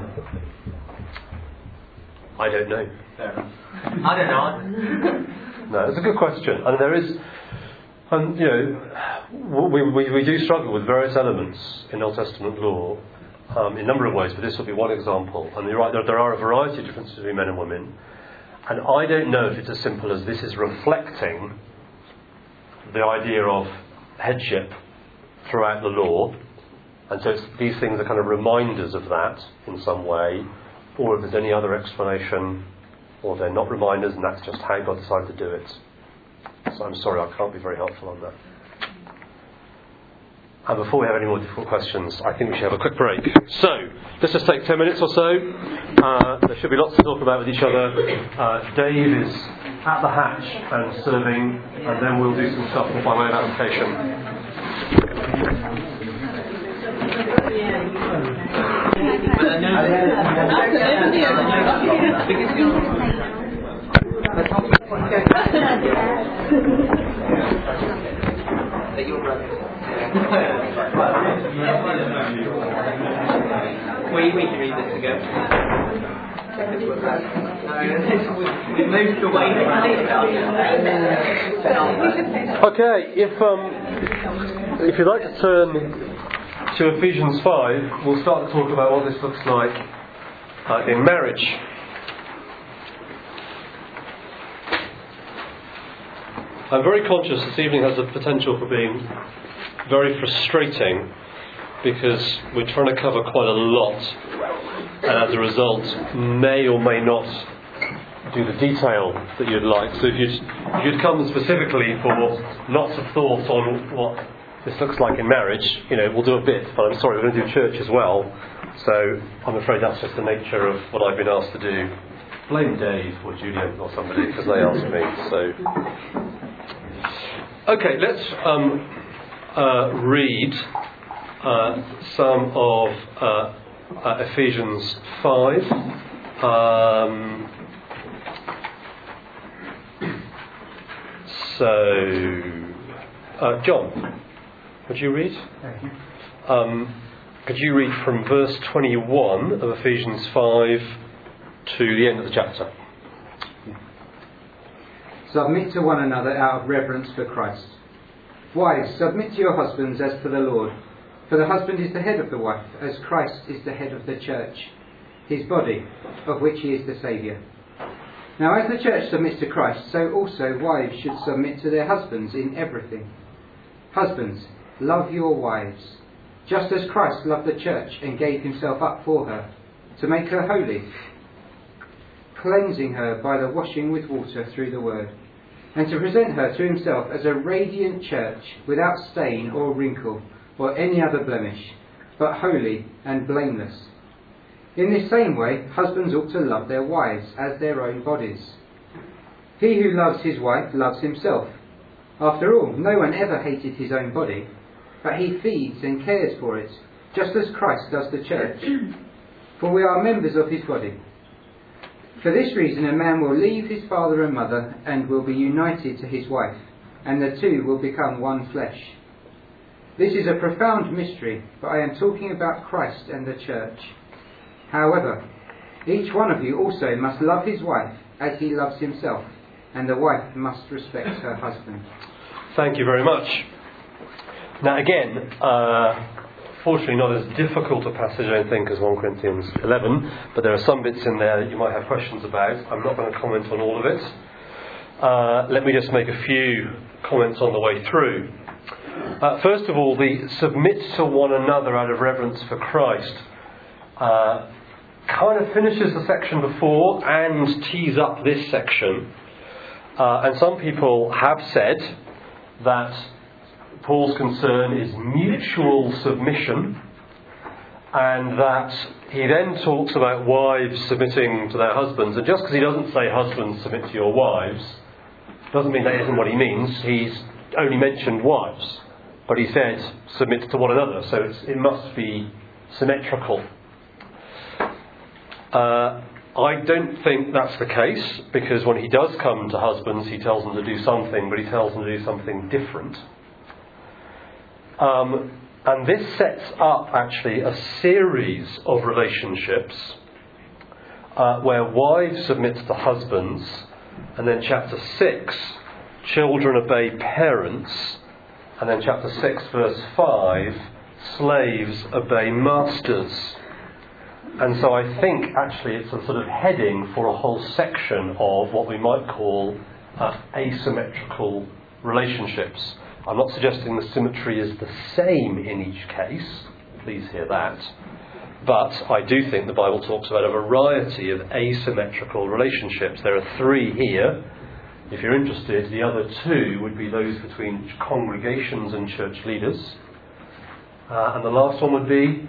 I don't know. Fair enough. I don't know. No, it's a good question. And there is, and you know, we, we, we do struggle with various elements in Old Testament law um, in a number of ways, but this will be one example. And you're right, there, there are a variety of differences between men and women. And I don't know if it's as simple as this is reflecting the idea of headship throughout the law, and so it's, these things are kind of reminders of that in some way, or if there's any other explanation, or they're not reminders and that's just how God decided to do it. So I'm sorry, I can't be very helpful on that. And before we have any more difficult questions, I think we should have a quick break. So, let's just take ten minutes or so. Uh, there should be lots to talk about with each other. Uh, Dave is at the hatch and serving, and then we'll do some stuff by way of application. We, we can read this again. We moved away from Okay, if um, if you'd like to turn to Ephesians five, we'll start to talk about what this looks like uh, in marriage. I'm very conscious this evening has the potential for being very frustrating because we're trying to cover quite a lot, and as a result may or may not do the detail that you'd like. So if you'd, if you'd come specifically for lots of thought on what this looks like in marriage, you know, we'll do a bit, but I'm sorry, we're going to do church as well, so I'm afraid that's just the nature of what I've been asked to do. Blame Dave or Julian or somebody because they asked me. So, okay, let's um, uh, read uh, some of uh, uh, Ephesians five. Um, so, uh, John, would you read? Thank you. Um, could you read from verse twenty-one of Ephesians five to the end of the chapter? Submit to one another out of reverence for Christ. Wives, submit to your husbands as to the Lord. For the husband is the head of the wife, as Christ is the head of the church, his body, of which he is the Saviour. Now as the church submits to Christ, so also wives should submit to their husbands in everything. Husbands, love your wives, just as Christ loved the church and gave himself up for her, to make her holy, cleansing her by the washing with water through the word, and to present her to himself as a radiant church, without stain or wrinkle or any other blemish, but holy and blameless. In this same way, husbands ought to love their wives as their own bodies. He who loves his wife loves himself. After all, no one ever hated his own body, but he feeds and cares for it, just as Christ does the church. For we are members of his body. For this reason a man will leave his father and mother and will be united to his wife, and the two will become one flesh. This is a profound mystery, but I am talking about Christ and the church. However, each one of you also must love his wife as he loves himself, and the wife must respect her husband. Thank you very much. Now again, uh, fortunately not as difficult a passage I think as First Corinthians eleven, but there are some bits in there that you might have questions about. I'm not going to comment on all of it. Uh, let me just make a few comments on the way through. Uh, first of all, the submit to one another out of reverence for Christ uh, kind of finishes the section before and tees up this section. Uh, and some people have said that Paul's concern is mutual submission, and that he then talks about wives submitting to their husbands. And just because he doesn't say husbands submit to your wives doesn't mean that isn't what he means. He's only mentioned wives, but he said submit to one another, so it's, it must be symmetrical. Uh, I don't think that's the case, because when he does come to husbands he tells them to do something, but he tells them to do something different. Um, and this sets up actually a series of relationships uh, where wives submit to husbands, and then chapter six, children obey parents, and then chapter six verse five, slaves obey masters. And so I think actually it's a sort of heading for a whole section of what we might call uh, asymmetrical relationships. I'm not suggesting the symmetry is the same in each case, please hear that, but I do think the Bible talks about a variety of asymmetrical relationships. There are three here. If you're interested, the other two would be those between congregations and church leaders. Uh, and the last one would be...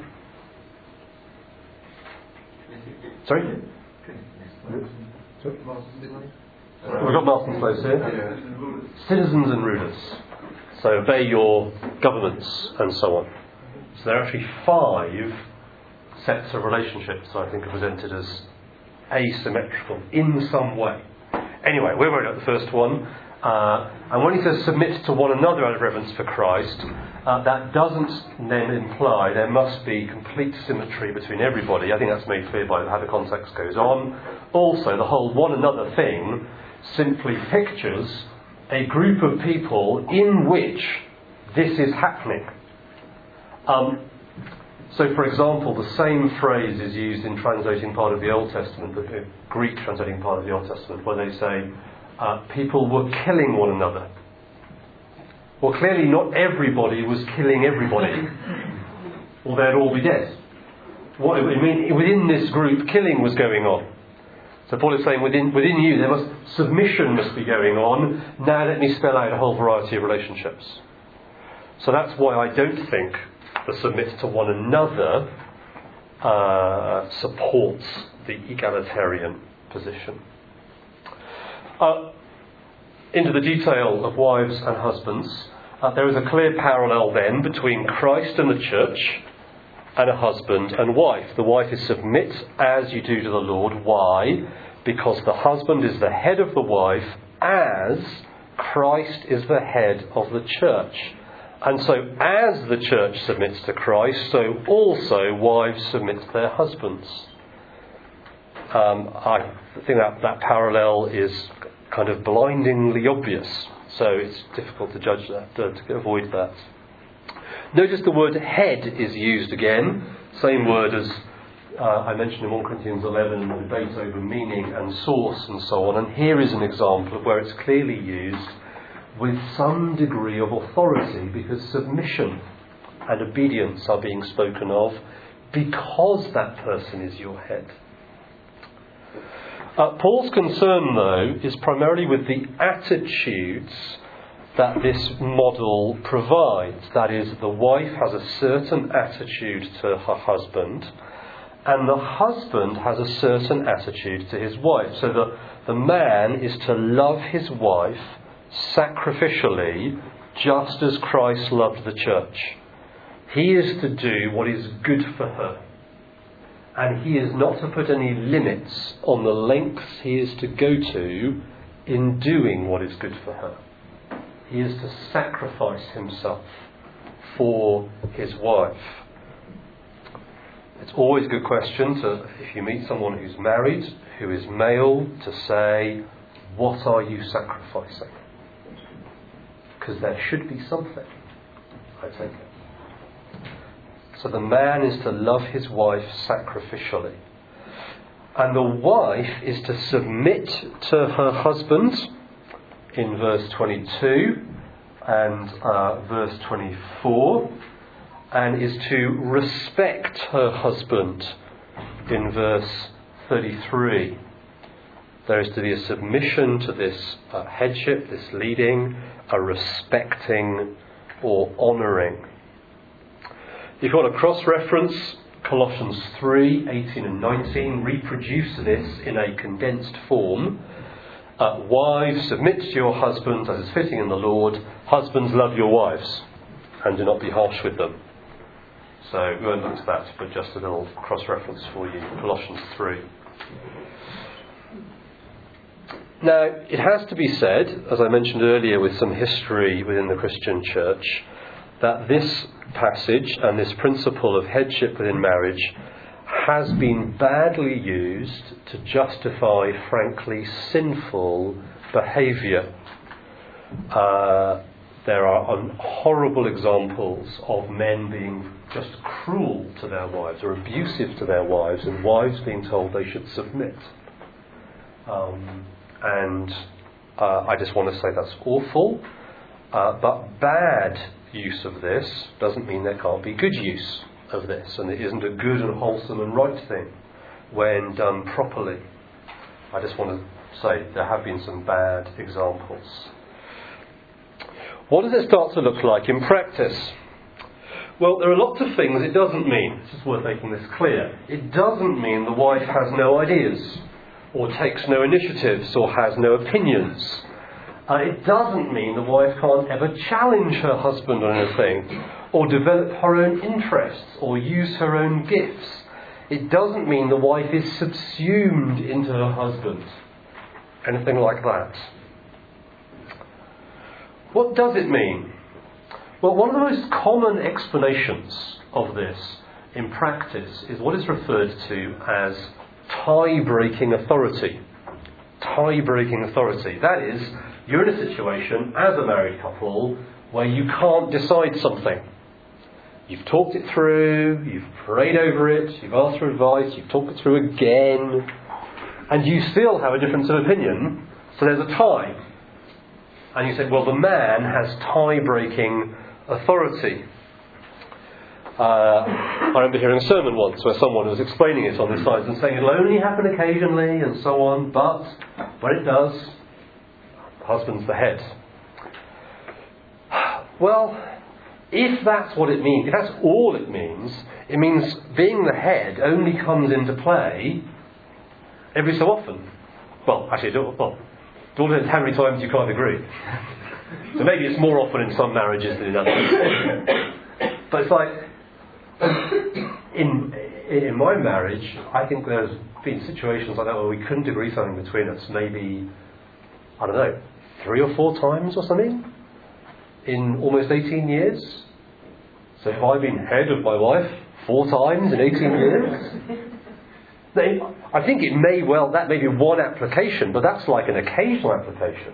Sorry? Sorry? We've got Martin's Close here. Citizens and rulers. So obey your governments and so on. So there are actually five sets of relationships I think are presented as asymmetrical in some way. Anyway, we're worried about the first one. Uh, and when he says submit to one another out of reverence for Christ, uh, that doesn't then imply there must be complete symmetry between everybody. I think that's made clear by how the context goes on. Also, the whole one another thing simply pictures a group of people in which this is happening. Um, so, for example, the same phrase is used in translating part of the Old Testament, the Greek translating part of the Old Testament, where they say, uh, people were killing one another Well, clearly not everybody was killing everybody, or they'd all be dead. What, I mean, within this group, killing was going on. So Paul is saying, within within you, there must submission must be going on. Now let me spell out a whole variety of relationships. So that's why I don't think the submit to one another uh, supports the egalitarian position. Uh, into the detail of wives and husbands, uh, there is a clear parallel then between Christ and the church and a husband and wife. The wife is submit as you do to the Lord. Why? Because the husband is the head of the wife as Christ is the head of the church. And so as the church submits to Christ, so also wives submit to their husbands. Um, I think that, that parallel is kind of blindingly obvious, so it's difficult to judge that, to, to avoid that. Notice the word head is used again, same word as uh, I mentioned in First Corinthians eleven, the debate over meaning and source and so on, and here is an example of where it's clearly used with some degree of authority, because submission and obedience are being spoken of because that person is your head. Uh, Paul's concern, though, is primarily with the attitudes that this model provides. That is, the wife has a certain attitude to her husband, and the husband has a certain attitude to his wife. So the, the man is to love his wife sacrificially, just as Christ loved the church. He is to do what is good for her. And he is not to put any limits on the lengths he is to go to in doing what is good for her. He is to sacrifice himself for his wife. It's always a good question to, if you meet someone who's married, who is male, to say, what are you sacrificing? Because there should be something, I take it. So the man is to love his wife sacrificially. And the wife is to submit to her husband in verse twenty-two and uh, verse twenty-four, and is to respect her husband in verse thirty-three. There is to be a submission to this uh, headship, this leading, a respecting or honouring. If you want to cross-reference Colossians three, eighteen and nineteen, reproduce this in a condensed form. Uh, wives, submit to your husbands as is fitting in the Lord. Husbands, love your wives and do not be harsh with them. So we won't look at that, but just a little cross-reference for you. Colossians three. Now, it has to be said, as I mentioned earlier with some history within the Christian church, that this passage and this principle of headship within marriage has been badly used to justify, frankly, sinful behaviour. Uh, there are um, horrible examples of men being just cruel to their wives or abusive to their wives, and wives being told they should submit. Um, and uh, I just want to say that's awful, uh, but bad use of this doesn't mean there can't be good use of this, and it isn't a good and wholesome and right thing when done properly. I just want to say there have been some bad examples. What does it start to look like in practice? Well, there are lots of things it doesn't mean. It's just worth making this clear. It doesn't mean the wife has no ideas, or takes no initiatives, or has no opinions. Uh, it doesn't mean the wife can't ever challenge her husband on anything, or develop her own interests, or use her own gifts. It doesn't mean the wife is subsumed into her husband. Anything like that. What does it mean? Well, one of the most common explanations of this in practice is what is referred to as tie-breaking authority. Tie-breaking authority. That is, you're in a situation as a married couple where you can't decide something. You've talked it through, you've prayed over it, you've asked for advice, you've talked it through again, and you still have a difference of opinion, so there's a tie. And you say, well, the man has tie-breaking authority. Uh, I remember hearing a sermon once where someone was explaining it on this side and saying it'll only happen occasionally and so on, but when it does, the husband's the head. Well, if that's what it means, if that's all it means, it means being the head only comes into play every so often. Well, actually, it all, well, it all depends how many times you can't agree. So maybe it's more often in some marriages than in others. But it's like, in in my marriage, I think there's been situations like that where we couldn't agree something between us, maybe, I don't know, three or four times or something, in almost eighteen years. So if I've been head of my wife four times in eighteen years, then I think it may well, that may be one application, but that's like an occasional application.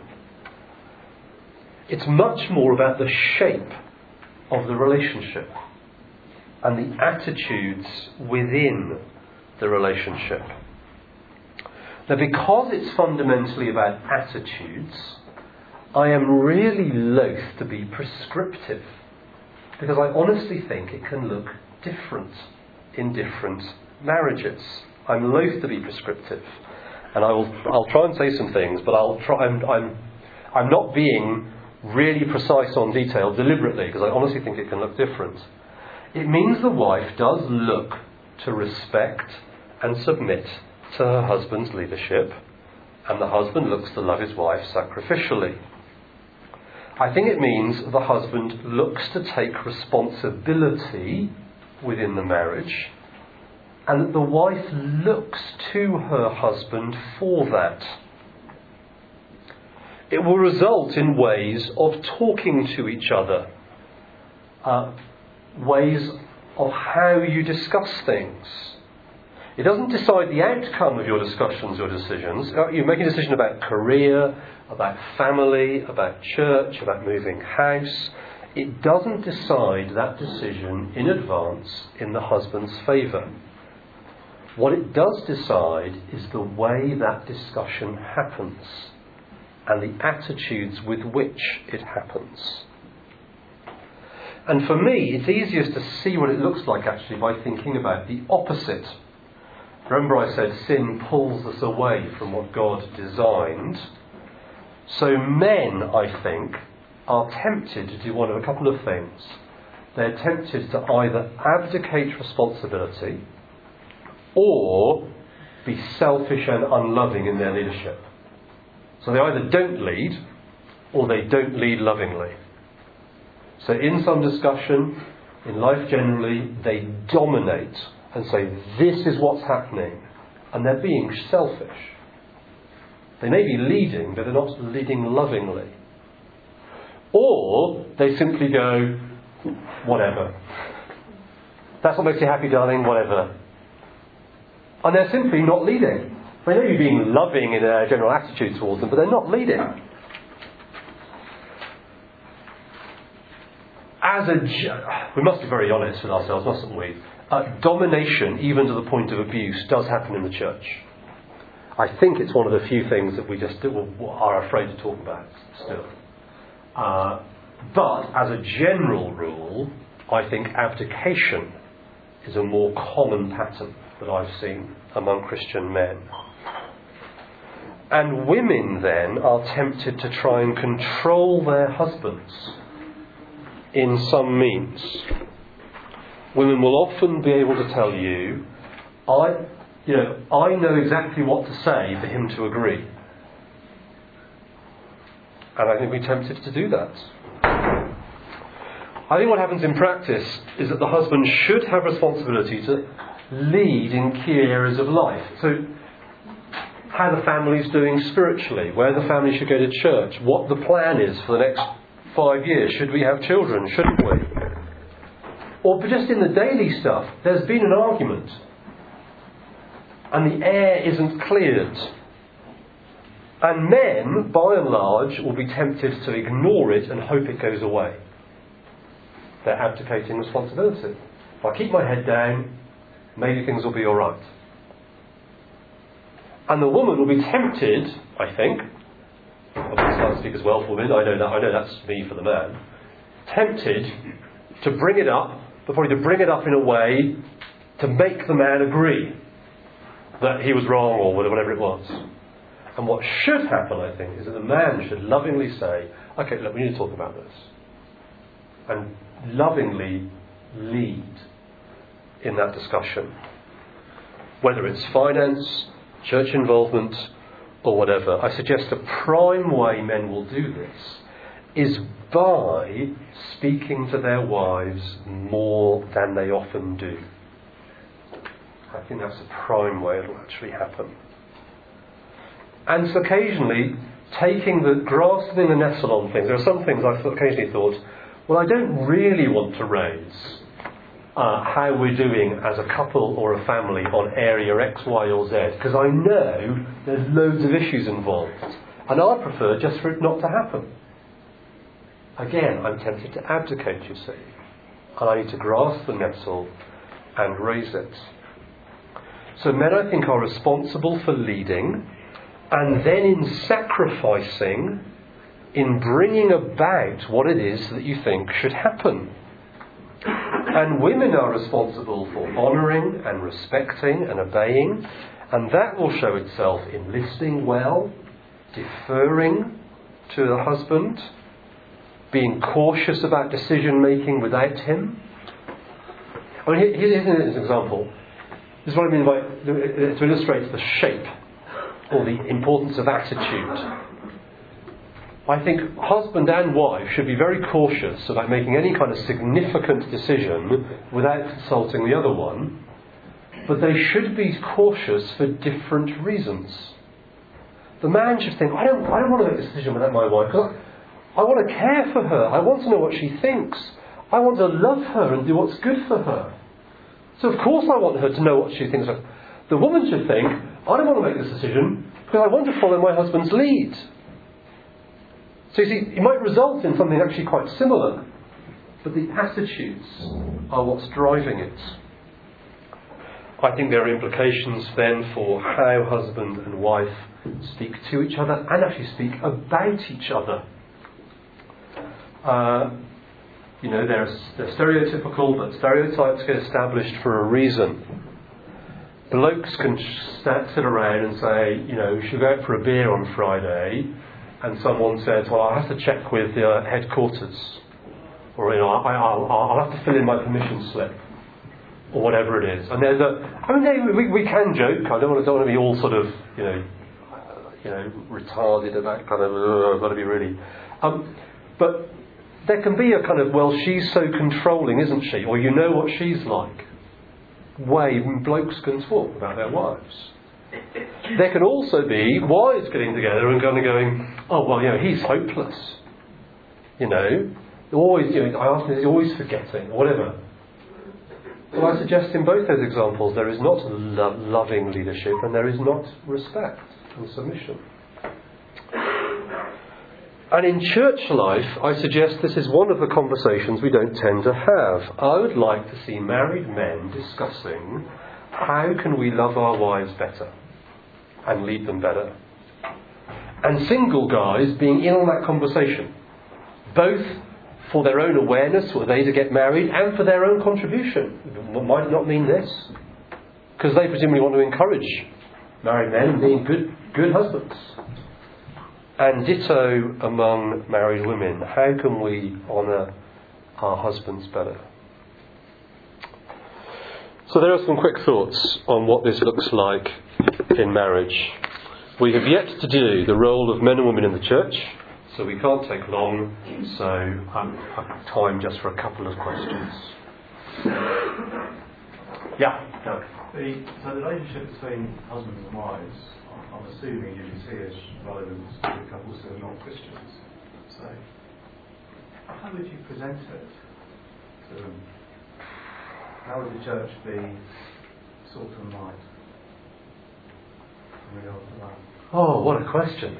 It's much more about the shape of the relationship and the attitudes within the relationship. Now, because it's fundamentally about attitudes, I am really loath to be prescriptive, because I honestly think it can look different in different marriages. I'm loath to be prescriptive, and I will. I'll try and say some things, but I'll try. I'm. I'm, I'm not being really precise on detail deliberately, because I honestly think it can look different. It means the wife does look to respect and submit to her husband's leadership, and the husband looks to love his wife sacrificially. I think it means the husband looks to take responsibility within the marriage, and that the wife looks to her husband for that. It will result in ways of talking to each other, uh, ways of how you discuss things. It doesn't decide the outcome of your discussions or decisions. You make a decision about career, about family, about church, about moving house. It doesn't decide that decision in advance in the husband's favour. What it does decide is the way that discussion happens and the attitudes with which it happens. And for me, it's easiest to see what it looks like actually by thinking about the opposite. Remember I said sin pulls us away from what God designed. So men, I think, are tempted to do one of a couple of things. They're tempted to either abdicate responsibility or be selfish and unloving in their leadership. So they either don't lead or they don't lead lovingly. So in some discussion, in life generally, they dominate and say, this is what's happening. And they're being selfish. They may be leading, but they're not leading lovingly. Or they simply go, whatever. That's what makes you happy, darling, whatever. And they're simply not leading. They may be being loving in their general attitude towards them, but they're not leading. As a, we must be very honest with ourselves, mustn't we? Uh, domination, even to the point of abuse, does happen in the church. I think it's one of the few things that we just are afraid to talk about still. Uh, but as a general rule, I think abdication is a more common pattern that I've seen among Christian men. And women then are tempted to try and control their husbands in some means. Women will often be able to tell you, I, you know, I know exactly what to say for him to agree. And I think we're tempted to do that. I think what happens in practice is that the husband should have responsibility to lead in key areas of life. So, how the family's doing spiritually, where the family should go to church, what the plan is for the next five years. Should we have children? Shouldn't we? Or just in the daily stuff, there's been an argument and the air isn't cleared. And men, by and large, will be tempted to ignore it and hope it goes away. They're abdicating responsibility. If I keep my head down, maybe things will be all right. And the woman will be tempted, I think, will be can't speak as well for women, I know that, I know that's me for the man, tempted to bring it up, but probably to bring it up in a way to make the man agree that he was wrong or whatever it was. And what should happen, I think, is that the man should lovingly say, okay, look, we need to talk about this. And lovingly lead in that discussion. Whether it's finance, church involvement, or whatever. I suggest the prime way men will do this is by speaking to their wives more than they often do. I think that's the prime way it will actually happen. And so occasionally, taking the, grasping the nettle on things. There are some things I've occasionally thought, well, I don't really want to raise uh, how we're doing as a couple or a family on area X, Y or Z, because I know there's loads of issues involved. And I prefer just for it not to happen. Again, I'm tempted to abdicate, you see. And I need to grasp the nettle and raise it. So men, I think, are responsible for leading, and then in sacrificing, in bringing about what it is that you think should happen. And women are responsible for honouring and respecting and obeying, and that will show itself in listening well, deferring to the husband, being cautious about decision making without him. I mean, here, here's an example. This is what I mean by, to illustrate the shape or the importance of attitude. I think husband and wife should be very cautious about making any kind of significant decision without consulting the other one, but they should be cautious for different reasons. The man should think, I don't, I don't want to make a decision without my wife, because I, I want to care for her, I want to know what she thinks, I want to love her and do what's good for her. So of course I want her to know what she thinks. The woman should think, I don't want to make this decision because I want to follow my husband's lead. So you see, it might result in something actually quite similar, but the attitudes are what's driving it. I think there are implications then for how husband and wife speak to each other and actually speak about each other. Uh, you know, they're, they're stereotypical, but stereotypes get established for a reason. Blokes can sit around and say, you know, we should go out for a beer on Friday, and someone says, well, I'll have to check with the uh, headquarters, or, you know, I, I'll, I'll have to fill in my permission slip, or whatever it is. And there's a, I mean, they, we, we can joke. I don't want to, don't want to be all sort of, you know, you know, retarded about kind of, uh, I've got to be really. Um, but there can be a kind of, well, she's so controlling, isn't she? Or you know what she's like. Way when blokes can talk about their wives. There can also be wives getting together and kind of going, oh, well, you know, he's hopeless. You know, always, you know, I ask him, he's always forgetting, or whatever. Well, I suggest in both those examples there is not lo- loving leadership and there is not respect and submission. And in church life, I suggest this is one of the conversations we don't tend to have. I would like to see married men discussing how can we love our wives better and lead them better. And single guys being in on that conversation, both for their own awareness, were they to get married, and for their own contribution. It might not mean this, because they presumably want to encourage married men being good, good husbands. And ditto among married women. How can we honour our husbands better? So there are some quick thoughts on what this looks like in marriage. We have yet to do the role of men and women in the church, so we can't take long, so um, I have time just for a couple of questions. Yeah, no. The, so the relationship between husbands and wives, I'm assuming you can see as relevant to couples who are not Christians. So, how would you present it to them? How would the church be salt and light in regard to that? Oh, what a question.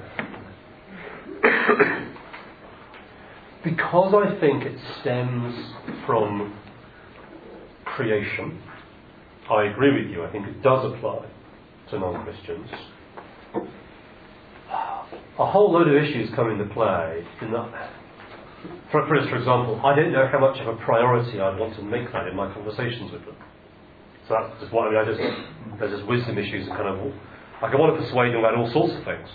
Because I think it stems from creation, I agree with you, I think it does apply to non-Christians. a whole load of issues come into play. In that, for, for, for example, I don't know how much of a priority I'd want to make that in my conversations with them. So that's just what I mean. I just there's just wisdom issues that kind of like I want to persuade them about all sorts of things.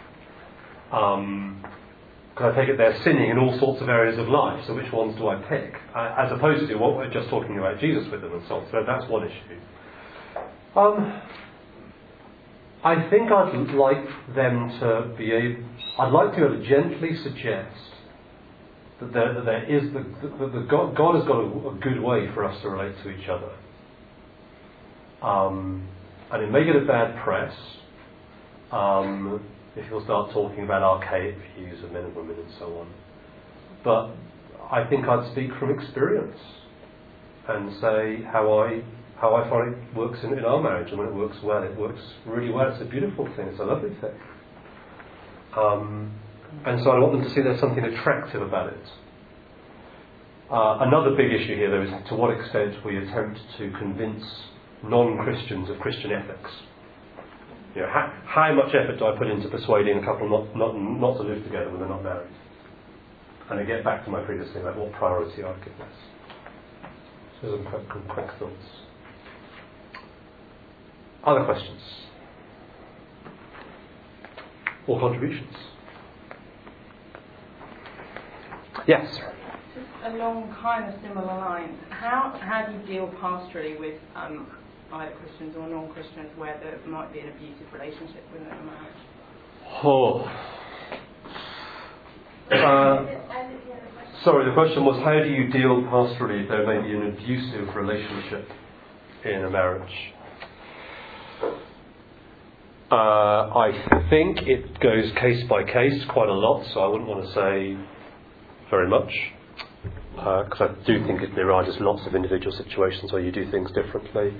Um, Because I take it they're sinning in all sorts of areas of life, so which ones do I pick? Uh, as opposed to what we're just talking about Jesus with them and so on. So that's one issue. Um, I think I'd like them to be able, I'd like to be able to gently suggest that there, that there is, the, that the God, God has got a, a good way for us to relate to each other. Um, and it may get a bad press. Um, if you'll start talking about archaic views of men and women and so on. But I think I'd speak from experience and say how I how I find it works in, in our marriage, and when it works well, it works really well. It's a beautiful thing, it's a lovely thing. Um, and so I want them to see there's something attractive about it. Uh, another big issue here, though, is to what extent we attempt to convince non-Christians of Christian ethics. You know, how, how much effort do I put into persuading a couple not, not, not to live together when they're not married? And I get back to my previous thing about what priority I'd give this. So some quick, quick thoughts. Other questions? Or contributions? Yes? Just along kind of similar lines, how, how do you deal pastorally with um, either Christians or non-Christians where there might be an abusive relationship within a marriage? Oh. Uh, sorry, the question was, how do you deal pastorally if there may be an abusive relationship in a marriage? Uh, I think it goes case by case quite a lot, so I wouldn't want to say very much, because uh, I do think it, there are just lots of individual situations where you do things differently.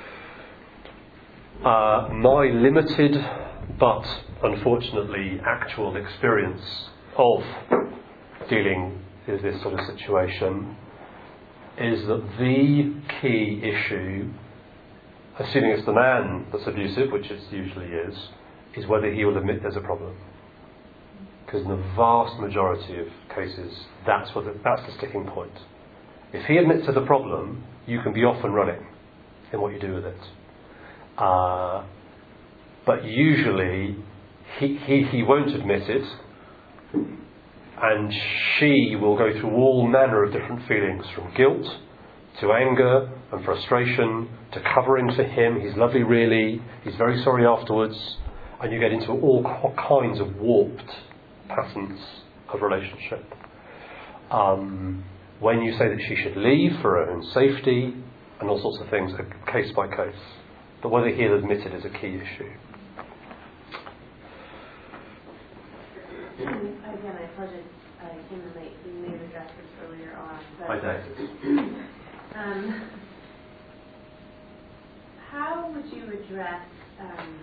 Uh, my limited but unfortunately actual experience of dealing with this sort of situation is that the key issue, assuming it's the man that's abusive, which it usually is, is whether he will admit there's a problem. Because in the vast majority of cases, that's what the, that's the sticking point. If he admits to the problem, you can be off and running in what you do with it. Uh, but usually he, he, he won't admit it, and she will go through all manner of different feelings, from guilt to anger and frustration to covering for him. He's lovely really, he's very sorry afterwards, and you get into all kinds of warped patterns of relationship. Um, when you say that she should leave for her own safety and all sorts of things, case by case. But whether he'll admit it is a key issue. Again, I apologize, I came in late. We may have addressed this earlier on. But, I doubt um, how would you address, um,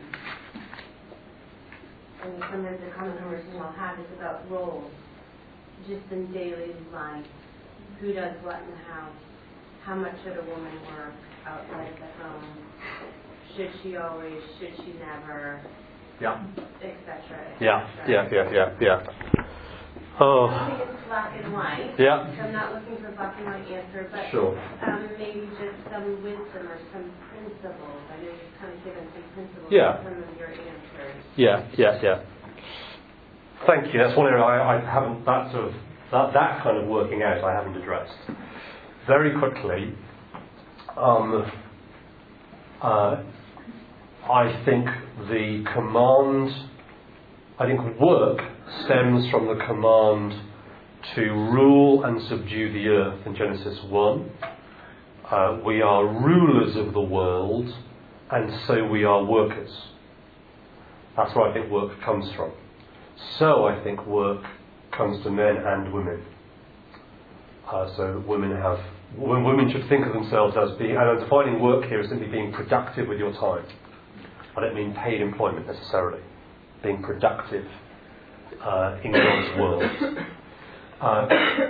and sometimes the common conversation I'll have is about roles, just in daily life. Who does what in the house? How much should a woman work outside of the home? Should she always? Should she never? Yeah. Et cetera. Yeah. Yeah. Yeah. Yeah. Yeah. Oh. I don't think it's black and white. Yeah. So I'm not looking for a black and white answer, but Sure. um, maybe just some wisdom or some principles. I know you've kind of given some principles Yeah. in some of your answers. Yeah. Yeah. Yeah. Thank you. That's one area I, I haven't. That sort of that that kind of working out I haven't addressed. Very quickly. Um. Uh, I think the command, I think work stems from the command to rule and subdue the earth in Genesis one. Uh, we are rulers of the world, and so we are workers. That's where I think work comes from. So I think work comes to men and women. Uh, so women have, women should think of themselves as being, and I'm defining work here as simply being productive with your time. I don't mean paid employment necessarily. Being productive uh, in God's world. Uh,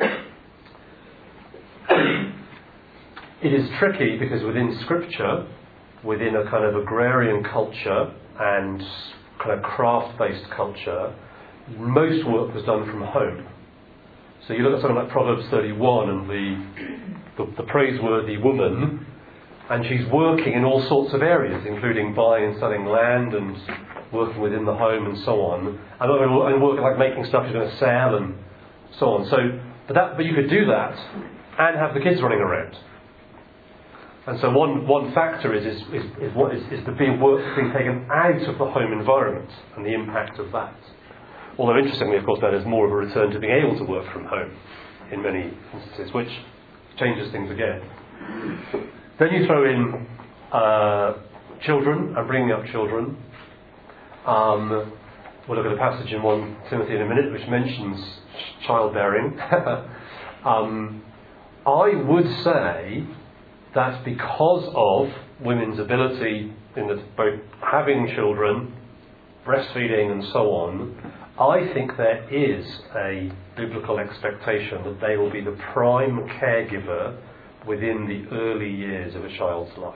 it is tricky because within Scripture, within a kind of agrarian culture and kind of craft-based culture, most work was done from home. So you look at something like Proverbs thirty-one and the, the, the praiseworthy woman, and she's working in all sorts of areas, including buying and selling land and working within the home and so on, and, and working like making stuff she's going to sell and so on. So, but that, but you could do that and have the kids running around. And so one, one factor is is, is, is what is, is the being work being taken out of the home environment and the impact of that. Although interestingly, of course, that is more of a return to being able to work from home in many instances, which changes things again. Then you throw in uh, children and bringing up children. Um, we'll look at a passage in First Timothy in a minute which mentions childbearing. um, I would say that because of women's ability in the, both having children, breastfeeding and so on, I think there is a biblical expectation that they will be the prime caregiver within the early years of a child's life.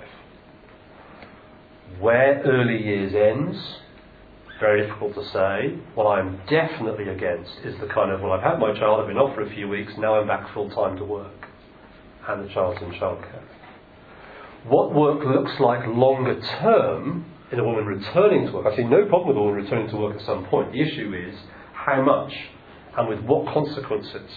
Where early years ends, very difficult to say. What I'm definitely against is the kind of, well, I've had my child, I've been off for a few weeks, now I'm back full time to work, and the child's in childcare. What work looks like longer term in a woman returning to work, I see no problem with a woman returning to work at some point. The issue is how much and with what consequences.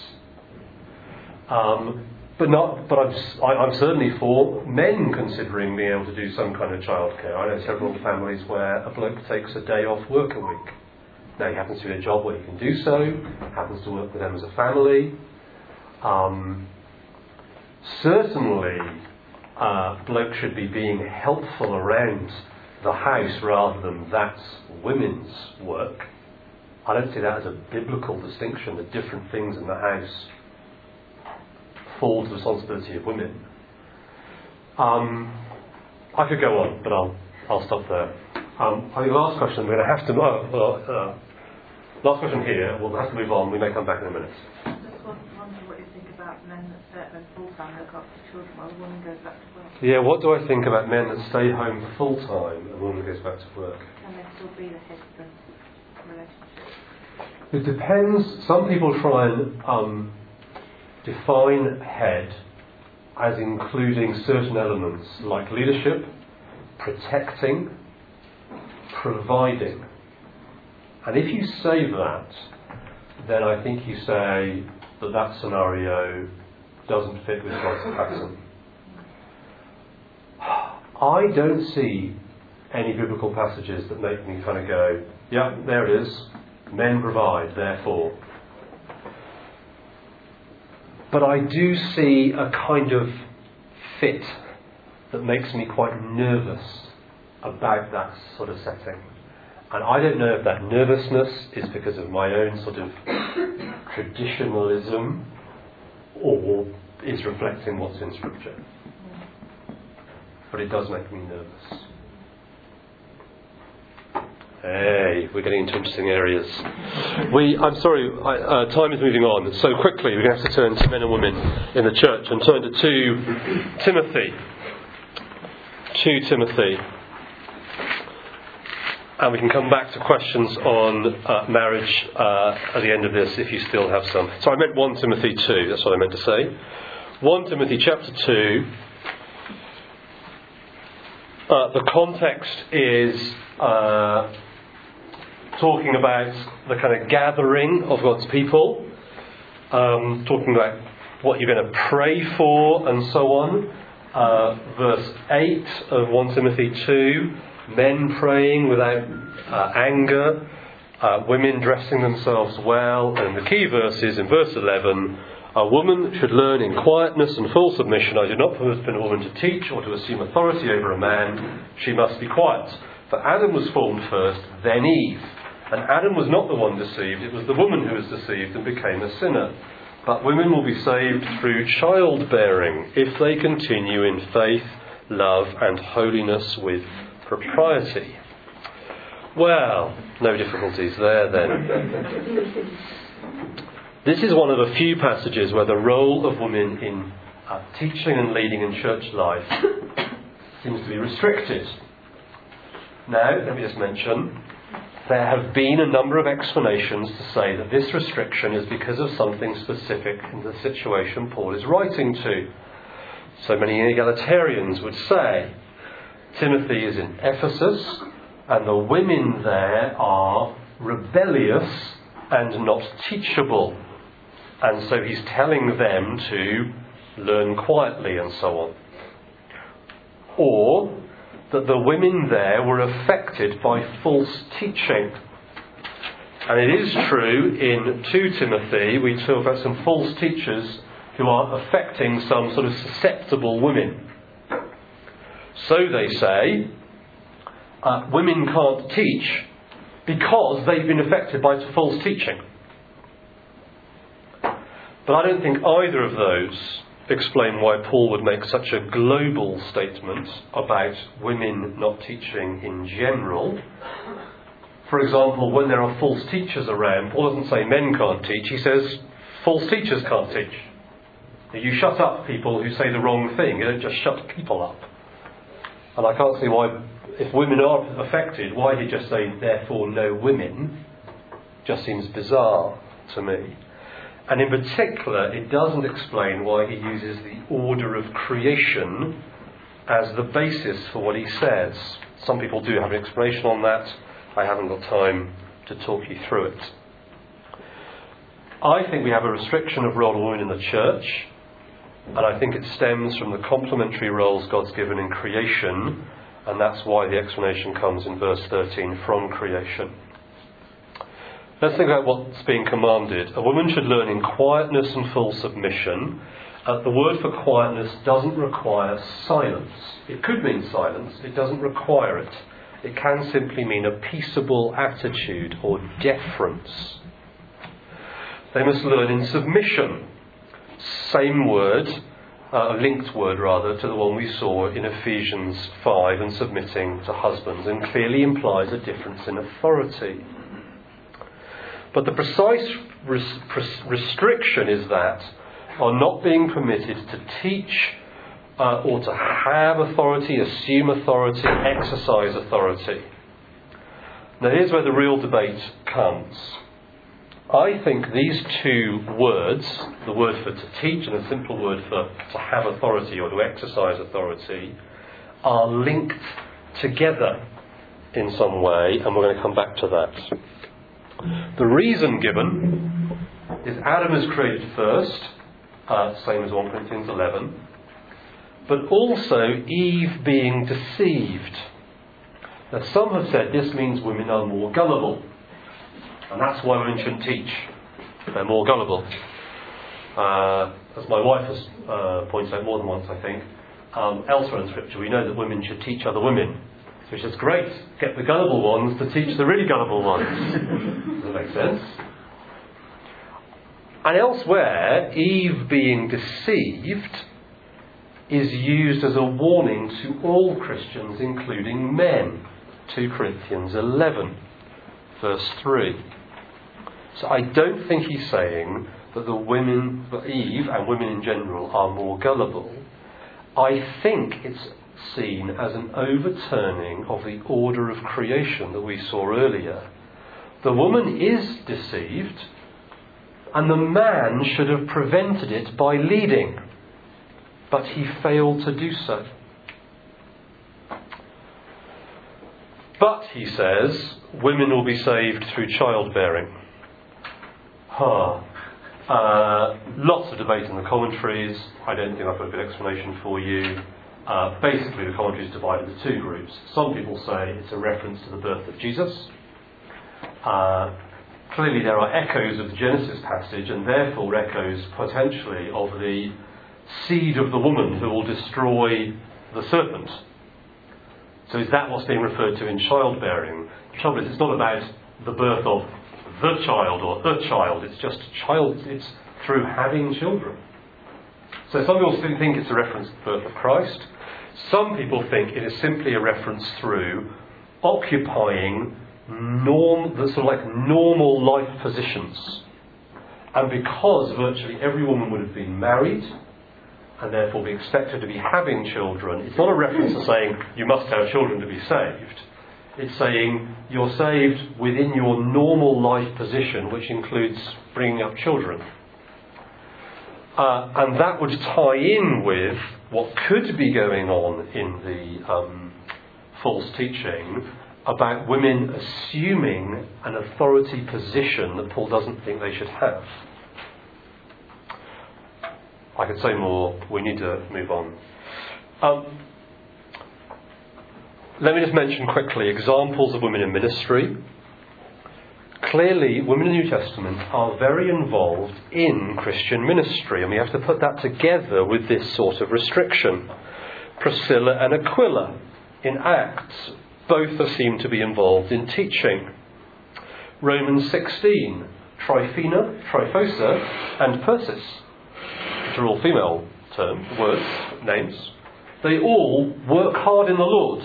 Um, but not. But I'm, I'm certainly for men considering being able to do some kind of childcare. I know several families where a bloke takes a day off work a week. Now he happens to be in a job where he can do so, happens to work with them as a family. Um, certainly, uh, bloke should be being helpful around the house rather than that's women's work. I don't see that as a biblical distinction, that different things in the house fall to the responsibility of women. Um, I could go on, but I'll I'll stop there. Um, I think the last question, we're going to have to... Oh, uh, uh, last question here, we'll have to move on, we may come back in a minute. I just wonder what you think about men that stay at home full-time and look after children while the woman goes back to work. Yeah, what do I think about men that stay home full-time and the woman goes back to work? Can they still be the head of the relationship? It depends. Some people try and um, define head as including certain elements like leadership, protecting, providing. And if you say that, then I think you say that that scenario doesn't fit with God's pattern. I don't see any biblical passages that make me kind of go, yeah, there it is, men provide, therefore. But I do see a kind of fit that makes me quite nervous about that sort of setting. And I don't know if that nervousness is because of my own sort of traditionalism or is reflecting what's in Scripture. But it does make me nervous. Hey, we're getting into interesting areas. We, I'm sorry, I, uh, time is moving on so quickly. We're going to have to turn to men and women in the church and turn to two Timothy. two Timothy. And we can come back to questions on uh, marriage uh, at the end of this if you still have some. So I meant First Timothy two, that's what I meant to say. First Timothy chapter two. Uh, the context is uh, talking about the kind of gathering of God's people, um, talking about what you're going to pray for and so on. Uh, verse eight of First Timothy two, men praying without uh, anger, uh, women dressing themselves well, and the key verse is in verse eleven, a woman should learn in quietness and full submission. I do not permit a woman to teach or to assume authority over a man. She must be quiet. For Adam was formed first, then Eve. And Adam was not the one deceived, it was the woman who was deceived and became a sinner. But women will be saved through childbearing if they continue in faith, love and holiness with propriety. Well, no difficulties there then. This is one of the few passages where the role of women in uh, teaching and leading in church life seems to be restricted. Now, let me just mention, there have been a number of explanations to say that this restriction is because of something specific in the situation Paul is writing to. So many egalitarians would say Timothy is in Ephesus and the women there are rebellious and not teachable. And so he's telling them to learn quietly and so on. Or that the women there were affected by false teaching. And it is true in Second Timothy we talk about some false teachers who are affecting some sort of susceptible women. So they say, uh, women can't teach because they've been affected by false teaching. But I don't think either of those explain why Paul would make such a global statement about women not teaching in general. For example, when there are false teachers around, Paul doesn't say men can't teach, he says false teachers can't teach. You shut up people who say the wrong thing, you don't just shut people up. And I can't see why, if women are affected, why he just say therefore no women, just seems bizarre to me. And in particular, it doesn't explain why he uses the order of creation as the basis for what he says. Some people do have an explanation on that. I haven't got time to talk you through it. I think we have a restriction of role of women in the church, and I think it stems from the complementary roles God's given in creation, and that's why the explanation comes in verse thirteen, from creation. Let's think about what's being commanded. A woman should learn in quietness and full submission. Uh, the word for quietness doesn't require silence. It could mean silence. It doesn't require it. It can simply mean a peaceable attitude or deference. They must learn in submission. Same word, uh, a linked word rather, to the one we saw in Ephesians five and submitting to husbands, and clearly implies a difference in authority. But the precise res- pres- restriction is that are not being permitted to teach uh, or to have authority, assume authority, exercise authority. Now here's where the real debate comes. I think these two words, the word for to teach and a simple word for to have authority or to exercise authority, are linked together in some way, and we're going to come back to that. The reason given is Adam is created first, uh, same as First Corinthians eleven, but also Eve being deceived. Now some have said this means women are more gullible, and that's why women shouldn't teach. They're more gullible. Uh, as my wife has uh, pointed out more than once, I think, um, elsewhere in Scripture we know that women should teach other women. Which is great. Get the gullible ones to teach the really gullible ones. Does that make sense? And elsewhere, Eve being deceived is used as a warning to all Christians, including men. Second Corinthians eleven, verse three. So I don't think he's saying that the women, that Eve and women in general, are more gullible. I think it's seen as an overturning of the order of creation that we saw earlier. The woman is deceived, and the man should have prevented it by leading, but he failed to do so. But, he says, women will be saved through childbearing. Huh. Uh, lots of debate in the commentaries. I don't think I've got a good explanation for you. Uh, basically, the commentary is divided into two groups. Some people say it's a reference to the birth of Jesus. Uh, clearly, there are echoes of the Genesis passage, and therefore echoes potentially of the seed of the woman who will destroy the serpent. So, is that what's being referred to in childbearing? The trouble is, it's not about the birth of the child or a child. It's just child. It's through having children. So, some people think it's a reference to the birth of Christ. Some people think it is simply a reference through occupying norm, the sort of like normal life positions. And because virtually every woman would have been married and therefore be expected to be having children, it's not a reference to saying you must have children to be saved. It's saying you're saved within your normal life position, which includes bringing up children. Uh, and that would tie in with what could be going on in the um, false teaching about women assuming an authority position that Paul doesn't think they should have. I could say more. We need to move on. Um, let me just mention quickly examples of women in ministry. Clearly, women in the New Testament are very involved in Christian ministry, and we have to put that together with this sort of restriction. Priscilla and Aquila in Acts, both are seen to be involved in teaching. Romans sixteen, Tryphena, Tryphosa, and Persis, which are all female terms, words, names. They all work hard in the Lord.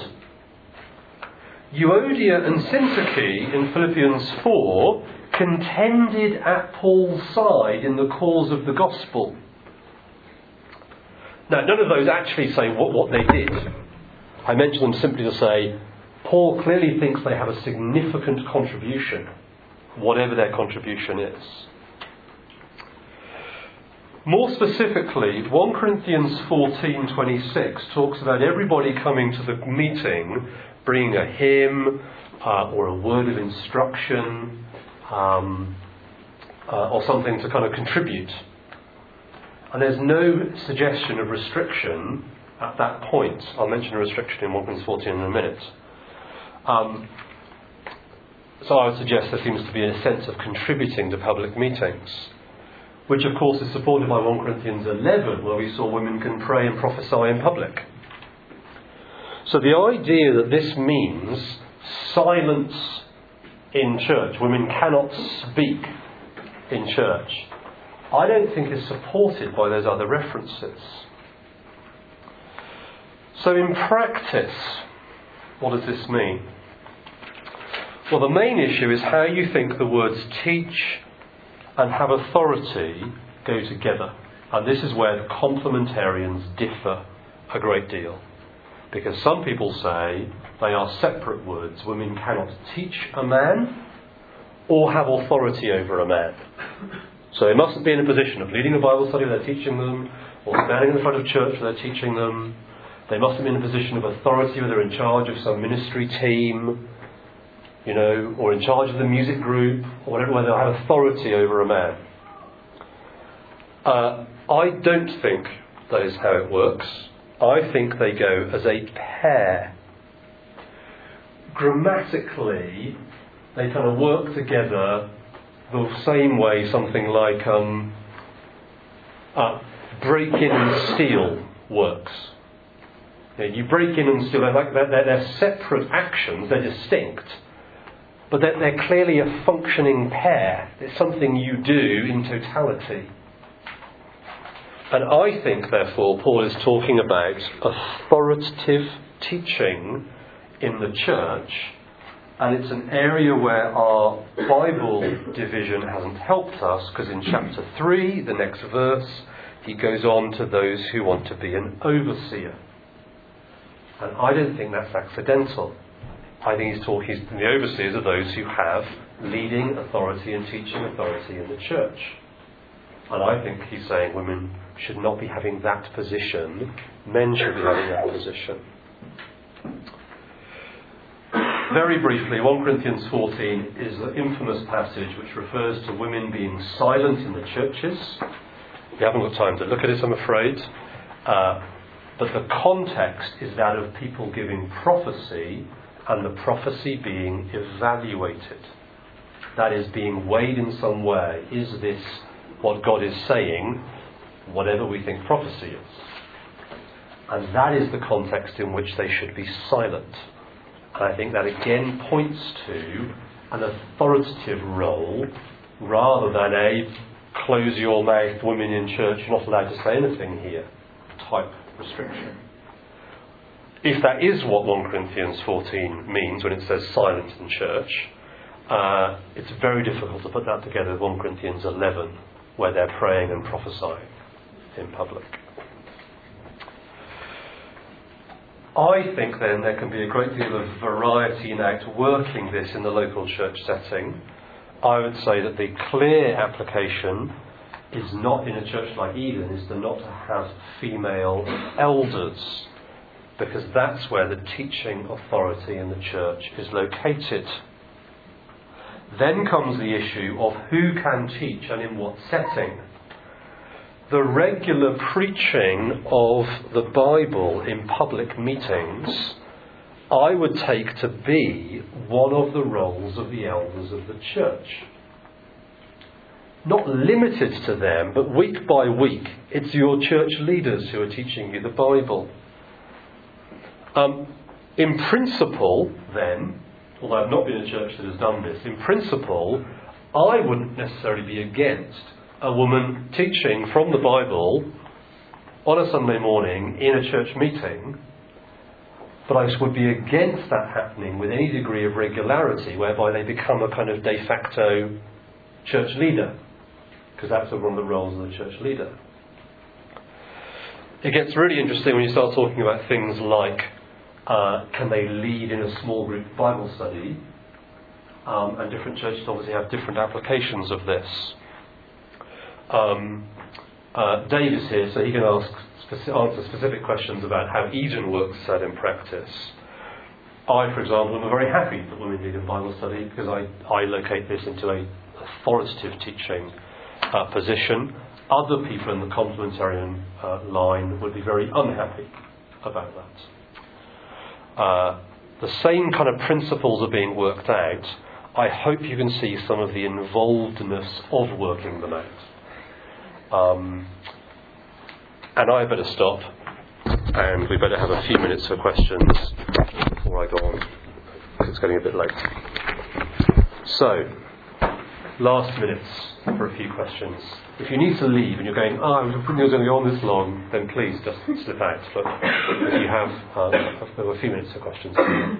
Euodia and Syntyche in Philippians four contended at Paul's side in the cause of the gospel. Now, none of those actually say what, what they did. I mention them simply to say Paul clearly thinks they have a significant contribution, whatever their contribution is. More specifically, First Corinthians fourteen twenty-six talks about everybody coming to the meeting bringing a hymn uh, or a word of instruction um, uh, or something to kind of contribute. And there's no suggestion of restriction at that point. I'll mention a restriction in First Corinthians fourteen in a minute. Um, so I would suggest there seems to be a sense of contributing to public meetings, which of course is supported by First Corinthians eleven, where we saw women can pray and prophesy in public. So the idea that this means silence in church, women cannot speak in church, I don't think is supported by those other references. So in practice, what does this mean? Well, the main issue is how you think the words teach and have authority go together. And this is where the complementarians differ a great deal. Because some people say they are separate words. Women cannot teach a man or have authority over a man. So they mustn't be in a position of leading a Bible study where they're teaching them, or standing in the front of church where they're teaching them. They mustn't be in a position of authority where they're in charge of some ministry team, you know, or in charge of the music group, or whatever, where they'll have authority over a man. Uh, I don't think that is how it works. I think they go as a pair. Grammatically, they kind of work together the same way something like um, uh, break in and steal works. You know, you break in and steal, they're, like, they're, they're separate actions, they're distinct, but they're, they're clearly a functioning pair. It's something you do in totality. And I think, therefore, Paul is talking about authoritative teaching in the church, and it's an area where our Bible division hasn't helped us, because in chapter three, the next verse, he goes on to those who want to be an overseer. And I don't think that's accidental. I think he's talking, the overseers are those who have leading authority and teaching authority in the church. And I think he's saying women should not be having that position, men should be having that position. Very briefly, First Corinthians fourteen is the infamous passage which refers to women being silent in the churches. We haven't got time to look at it, I'm afraid. Uh, but the context is that of people giving prophecy and the prophecy being evaluated. That is, being weighed in some way. Is this what God is saying, whatever we think prophecy is? And that is the context in which they should be silent. And I think that again points to an authoritative role rather than a close your mouth, women in church, you're not allowed to say anything here type restriction. If that is what First Corinthians fourteen means when it says silent in church, uh, it's very difficult to put that together with First Corinthians eleven, where they're praying and prophesying in public. I think then there can be a great deal of variety in outworking this in the local church setting. I would say that the clear application is not in a church like Eden, is to not to have female elders, because that's where the teaching authority in the church is located. Then comes the issue of who can teach and in what setting. The regular preaching of the Bible in public meetings, I would take to be one of the roles of the elders of the church. Not limited to them, but week by week, it's your church leaders who are teaching you the Bible. Um, in principle, then, although I've not been in a church that has done this, in principle, I wouldn't necessarily be against a woman teaching from the Bible on a Sunday morning in a church meeting, but I would be against that happening with any degree of regularity whereby they become a kind of de facto church leader, because that's one of the roles of the church leader. It gets really interesting when you start talking about things like uh, can they lead in a small group Bible study, um, and different churches obviously have different applications of this. Um, uh, Dave is here, so he can ask speci- answer specific questions about how Eden works that in practice. I, for example, am very happy that women lead in Bible study because I, I locate this into a authoritative teaching uh, position. Other people in the complementarian uh, line would be very unhappy about that. Uh, the same kind of principles are being worked out. I hope you can see some of the involvedness of working them out. Um, and I better stop, and we better have a few minutes for questions before I go on, because it's getting a bit late. So, last minutes for a few questions. If you need to leave and you're going, oh, I was going to go on this long, then please just slip out. But if you have, uh, a few minutes for questions.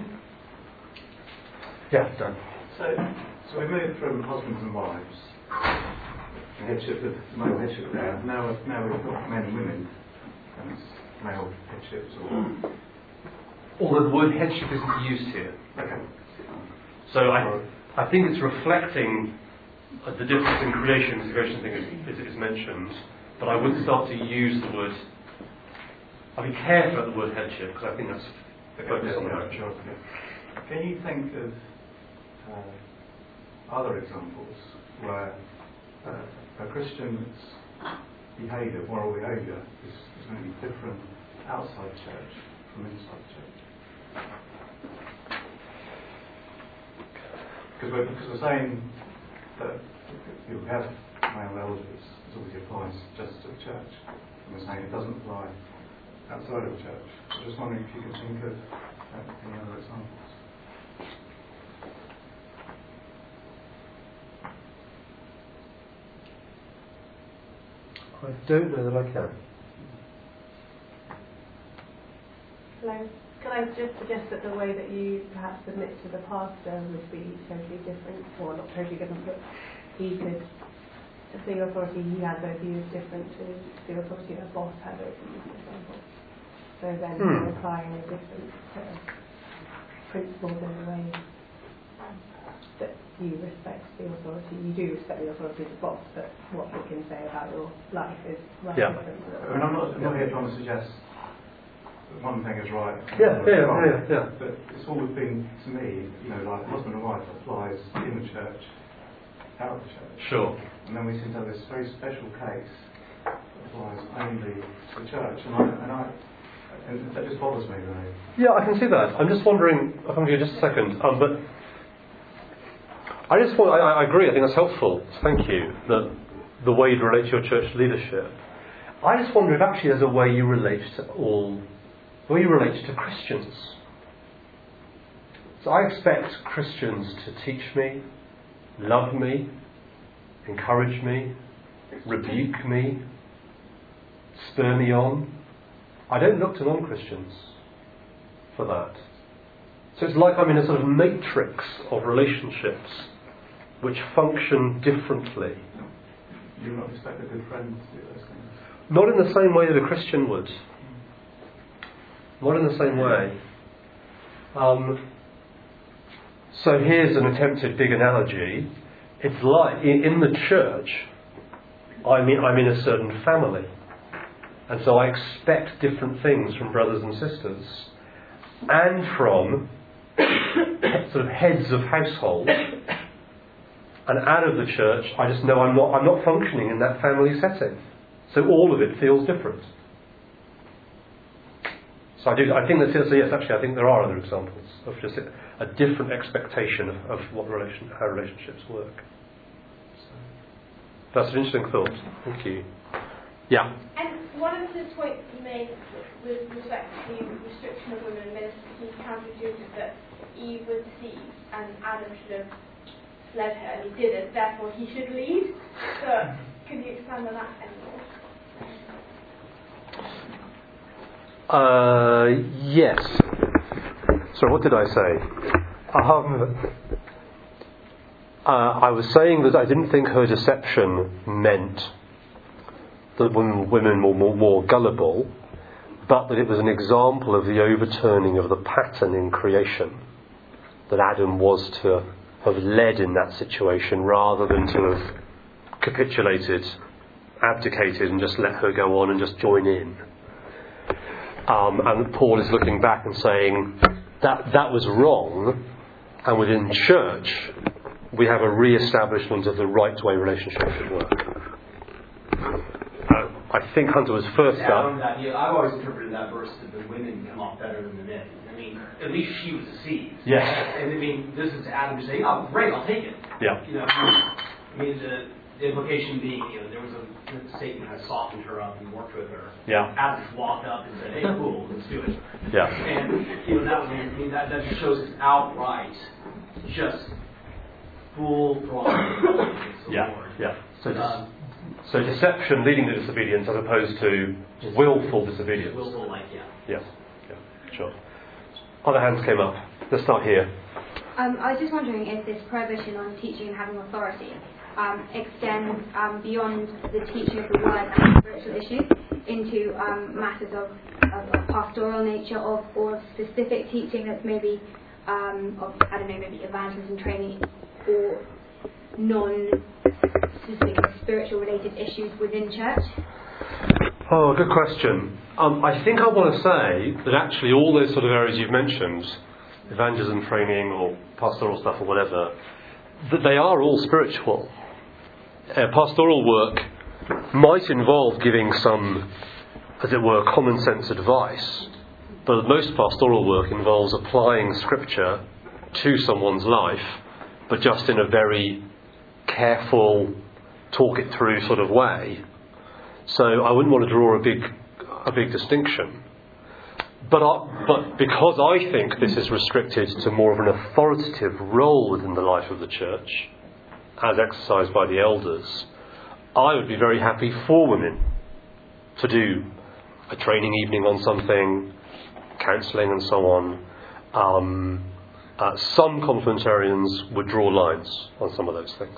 Yeah, Dan. So, so we moved from husbands and wives, headship of male headship there. Now, now we've got men and women, and it's male headships. Or Although the word headship isn't used here. Okay. So I, I think it's reflecting uh, the difference in creation, as the creation thing is, is, is mentioned, but I wouldn't start to use the word. I'd be careful about the word headship because I think that's focused on that. Sure. Can you think of uh, other examples where uh, a Christian's behaviour, moral behaviour, is, is going to be different outside the church from inside the church? Because we're, because we're saying that you have male elders, it obviously applies just to the church, and we're saying it doesn't apply outside of the church. I'm just wondering if you can think of uh, any other examples. I don't know that I can. Hello. Can I just suggest that the way that you perhaps submit to the pastor would be totally different, or not totally different, but he could, the authority he has over you is different to the authority a boss has over you, for example. So then Hmm. you're applying a different set of principles in a way that you respect the authority. You do respect the authority of the boss, but what he can say about your life is right Yeah. different. I mean, I'm not, I'm not here trying to suggest that one thing is right. Yeah, and yeah, wrong, yeah, yeah. But it's always been, to me, you know, like husband and wife applies in the church, out of the church. Sure. And then we seem to have this very special case that applies only to the church. And I, and I and that just bothers me, really. Yeah, I can see that. I'm just wondering, I'll come to you in just a second, um, but I just want, I, I agree, I think that's helpful, thank you, that the way you relate to your church leadership. I just wonder if actually there's a way you relate to all, the way you relate to Christians. So I expect Christians to teach me, love me, encourage me, rebuke me, spur me on. I don't look to non-Christians for that. So it's like I'm in a sort of matrix of relationships which function differently. You would not expect a good friend to do those things. Not in the same way that a Christian would. Not in the same way. Um, so here's an attempted big analogy. It's like, in, in the church, I'm in, I'm in a certain family. And so I expect different things from brothers and sisters. And from sort of heads of household. And out of the church, I just know I'm not, I'm not functioning in that family setting. So all of it feels different. So I do. I think that so yes, actually, I think there are other examples of just a, a different expectation of, of what relation, how relationships work. So that's an interesting thought. Thank you. Yeah. And one of the points you made with respect to restriction of women and ministers counterintuitive that Eve was deceived and Adam should have fled her and he didn't. Therefore, he should lead. So, could you expand on that anymore? Uh, yes. So what did I say? Um, uh, I was saying that I didn't think her deception meant that women, women were more, more gullible, but that it was an example of the overturning of the pattern in creation, that Adam was to have led in that situation rather than to have capitulated, abdicated and just let her go on and just join in. Um, and Paul is looking back and saying that that was wrong, and within church we have a re-establishment of the right way relationship should work. Uh, I think Hunter was first up. That, you know, I've always interpreted that verse that the women come off better than the men. I mean, at least she was deceived. Yes. And I mean, this is Adam saying, "Oh, great, I'll take it." Yeah. You know, I mean, the, the implication being, you know, there was a Satan had softened her up and worked with her. Yeah. Adam just walked up and said, "Hey, cool, let's do it." Yeah. And you know, that was, I mean, that, that just shows it's outright, just full throttle. Yeah. Yeah. So. Um, So deception leading to disobedience as opposed to willful disobedience. Willful, like, yeah. Yeah, yeah, sure. Other hands came up. Let's start here. Um, I was just wondering if this prohibition on teaching and having authority um, extends um, beyond the teaching of the word and spiritual issues into um, matters of, of, of pastoral nature of, or specific teaching that's maybe um, of, I don't know, maybe evangelism training or non-specific spiritual related issues within church? Oh, good question. Um, I think I want to say that actually all those sort of areas you've mentioned, evangelism training or pastoral stuff or whatever, that they are all spiritual. Uh, pastoral work might involve giving some, as it were, common sense advice, but most pastoral work involves applying scripture to someone's life, but just in a very careful, talk it through sort of way. So I wouldn't want to draw a big, a big distinction. But I, but because I think this is restricted to more of an authoritative role within the life of the church, as exercised by the elders, I would be very happy for women to do a training evening on something, counselling and so on. Um, uh, some complementarians would draw lines on some of those things.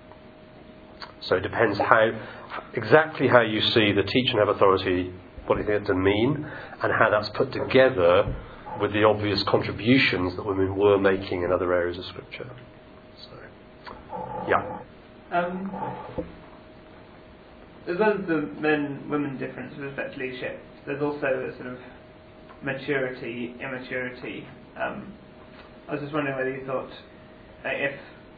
So it depends how exactly how you see the teach and have authority, what you think it to mean, and how that's put together with the obvious contributions that women were making in other areas of Scripture. So, yeah. Um, as well as the men-women difference with respect to leadership, there's also a sort of maturity, immaturity. Um, I was just wondering whether you thought uh, if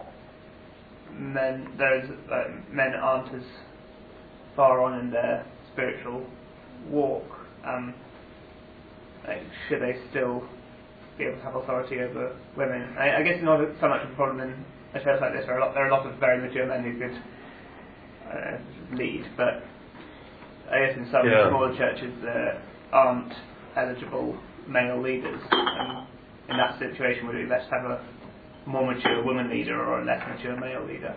men, those uh, men aren't as far on in their spiritual walk, um, like, should they still be able to have authority over women? I, I guess not so much of a problem in a church like this. There are a lot, there are a lot of very mature men who could uh, lead, but I guess in some yeah. smaller churches there aren't eligible male leaders. And in that situation, would it be best to have a more mature woman leader or a less mature male leader?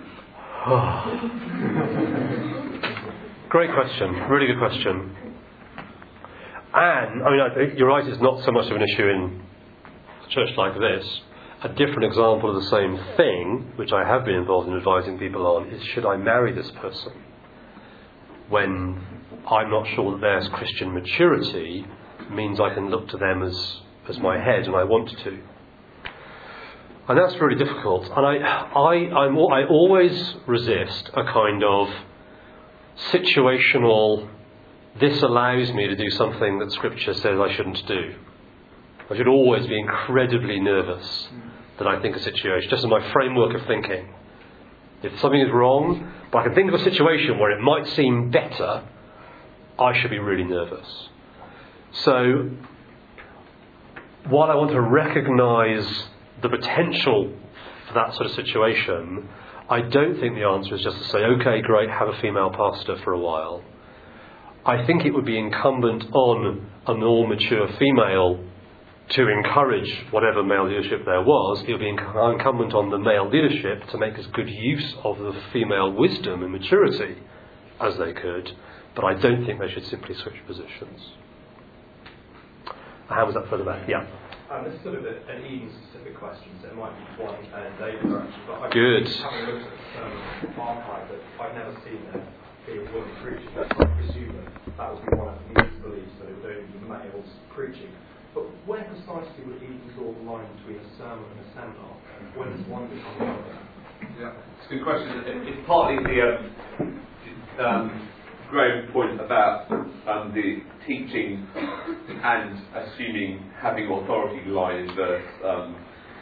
Great question. Really good question. And, I mean, I think you're right, it's not so much of an issue in a church like this. A different example of the same thing, which I have been involved in advising people on, is should I marry this person? When I'm not sure that there's Christian maturity means I can look to them as, as my head, and I want to. And that's really difficult. And I, I, I'm, I always resist a kind of situational, this allows me to do something that Scripture says I shouldn't do. I should always be incredibly nervous that I think a situation, just as my framework of thinking. If something is wrong, but I can think of a situation where it might seem better, I should be really nervous. So, while I want to recognise the potential for that sort of situation, I don't think the answer is just to say, okay, great, have a female pastor for a while. I think it would be incumbent on a more mature female to encourage whatever male leadership there was. It would be incumbent on the male leadership to make as good use of the female wisdom and maturity as they could, but I don't think they should simply switch positions. How was that further back? Yeah. Um, this is sort of a, an Eden-specific question, so it might be one and David actually. But I've Good. having looked at the um, archive, that I've never seen there be a woman preaching. So I presume that that would be one of the beliefs, that it would only be males preaching. But where precisely would Eden draw the line between a sermon and a seminar? When does one become the other? Yeah, it's a good question. It, it's partly the um, um, Graham's point about um, the teaching and assuming having authority line in verse um,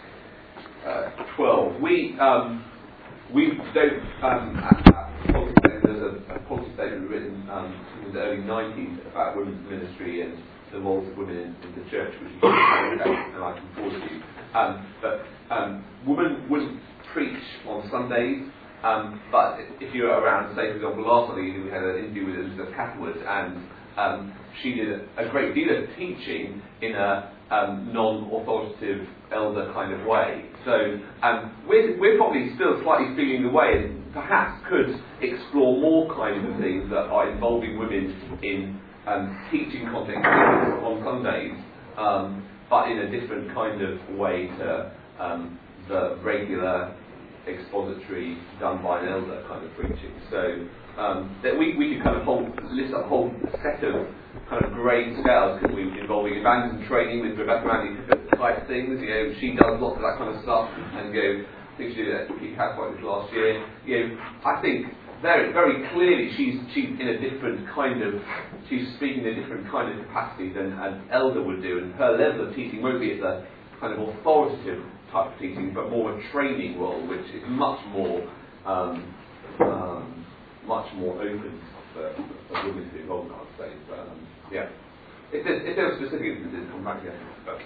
uh, twelve. We um, we don't. Um, at, at policy statement, there's a, a policy statement written um, in the early nineties about women's ministry and the roles of women in, in the church, which you can and I can forward to you. Um, but um, women wouldn't preach on Sundays, um, but if you were around, say for example last Sunday we had an interview with Elizabeth Catherwood, and um, she did a, a great deal of teaching in a um, non-authoritative elder kind of way. So um, we're, we're probably still slightly feeling the way, and perhaps could explore more kinds of things that are involving women in Um, teaching context on Sundays, um, but in a different kind of way to um, the regular expository done by an elder kind of preaching. So um, that we, we could kind of hold, list up a whole set of kind of grade scales, could we, involving evangelism training with Rebecca Randy type things. You know, she does lots of that kind of stuff, and you know, I think she did that Key Catholic this last year. You know, I think. Very, very clearly, she's she's in a different kind of, she's speaking in a different kind of capacity than an elder would do, and her level of teaching won't be as a kind of authoritative type of teaching, but more a training role, which is much more, um, um, much more open for, for women to be involved in, I would say. But um, yeah, if there's, if there are specific instances, come back here. But.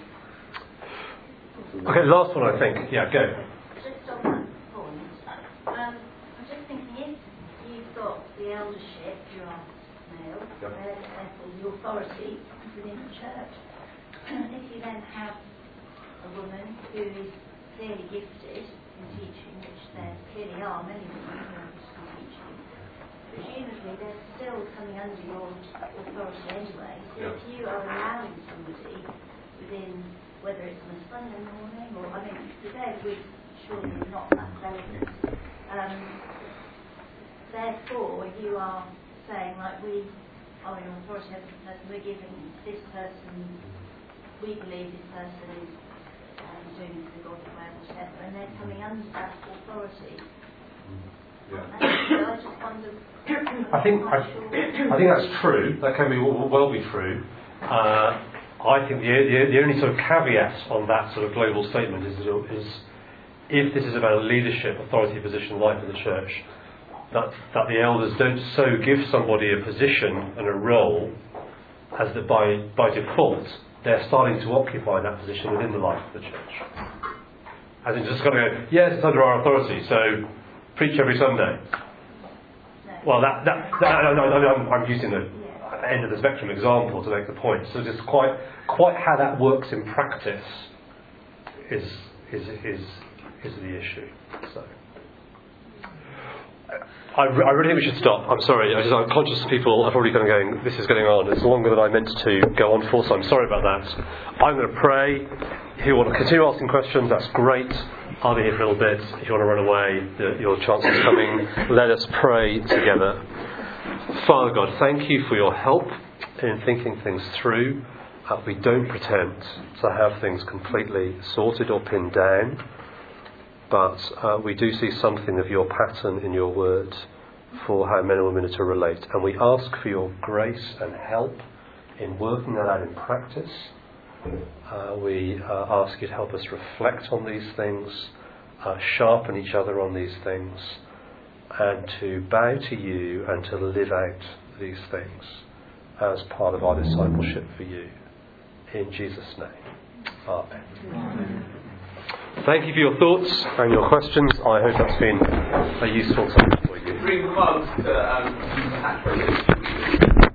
Okay, last one, I think. Yeah, go. Just on that point, um, I'm just thinking if you've got the eldership, you are male, yep. therefore the authority within the church. If you then have a woman who is clearly gifted in teaching, which there clearly are many women who are gifted in teaching, presumably they're still coming under your authority anyway. So yep. if you are allowing somebody within, whether it's on a Sunday morning or, I mean, today week surely is not that relevant. Um, Therefore, you are saying, like, we are an authoritative person, we're giving this person, we believe this person is um, doing the God's way or whatever, and they're coming under that authority. Yeah. And so I just wonder. I think I, I think that's true. That can be well be true. Uh, I think the, the the only sort of caveat on that sort of global statement is is if this is about a leadership authority position like in the church. That, that the elders don't so give somebody a position and a role as that by, by default they're starting to occupy that position within the life of the church. As in just got to go, yes, it's under our authority, so preach every Sunday. Well, that, that, that I, I, I'm, I'm using the end of the spectrum example to make the point. So just quite quite how that works in practice is is is is the issue. So. I, re- I really think we should stop. I'm sorry. I just, I'm conscious people are probably kind of going, this is going on. It's longer than I meant to go on for, so I'm sorry about that. I'm going to pray. If you want to continue asking questions, that's great. I'll be here for a little bit. If you want to run away, the, your chance is coming. Let us pray together. Father God, thank you for your help in thinking things through. Uh, we don't pretend to have things completely sorted or pinned down, but uh, we do see something of your pattern in your word for how men and women are to relate. And we ask for your grace and help in working that out in practice. Uh, we uh, ask you to help us reflect on these things, uh, sharpen each other on these things, and to bow to you and to live out these things as part of our discipleship for you. In Jesus' name. Amen. Amen. Thank you for your thoughts and your questions. I hope that's been a useful time for you. Bring the mugs to um,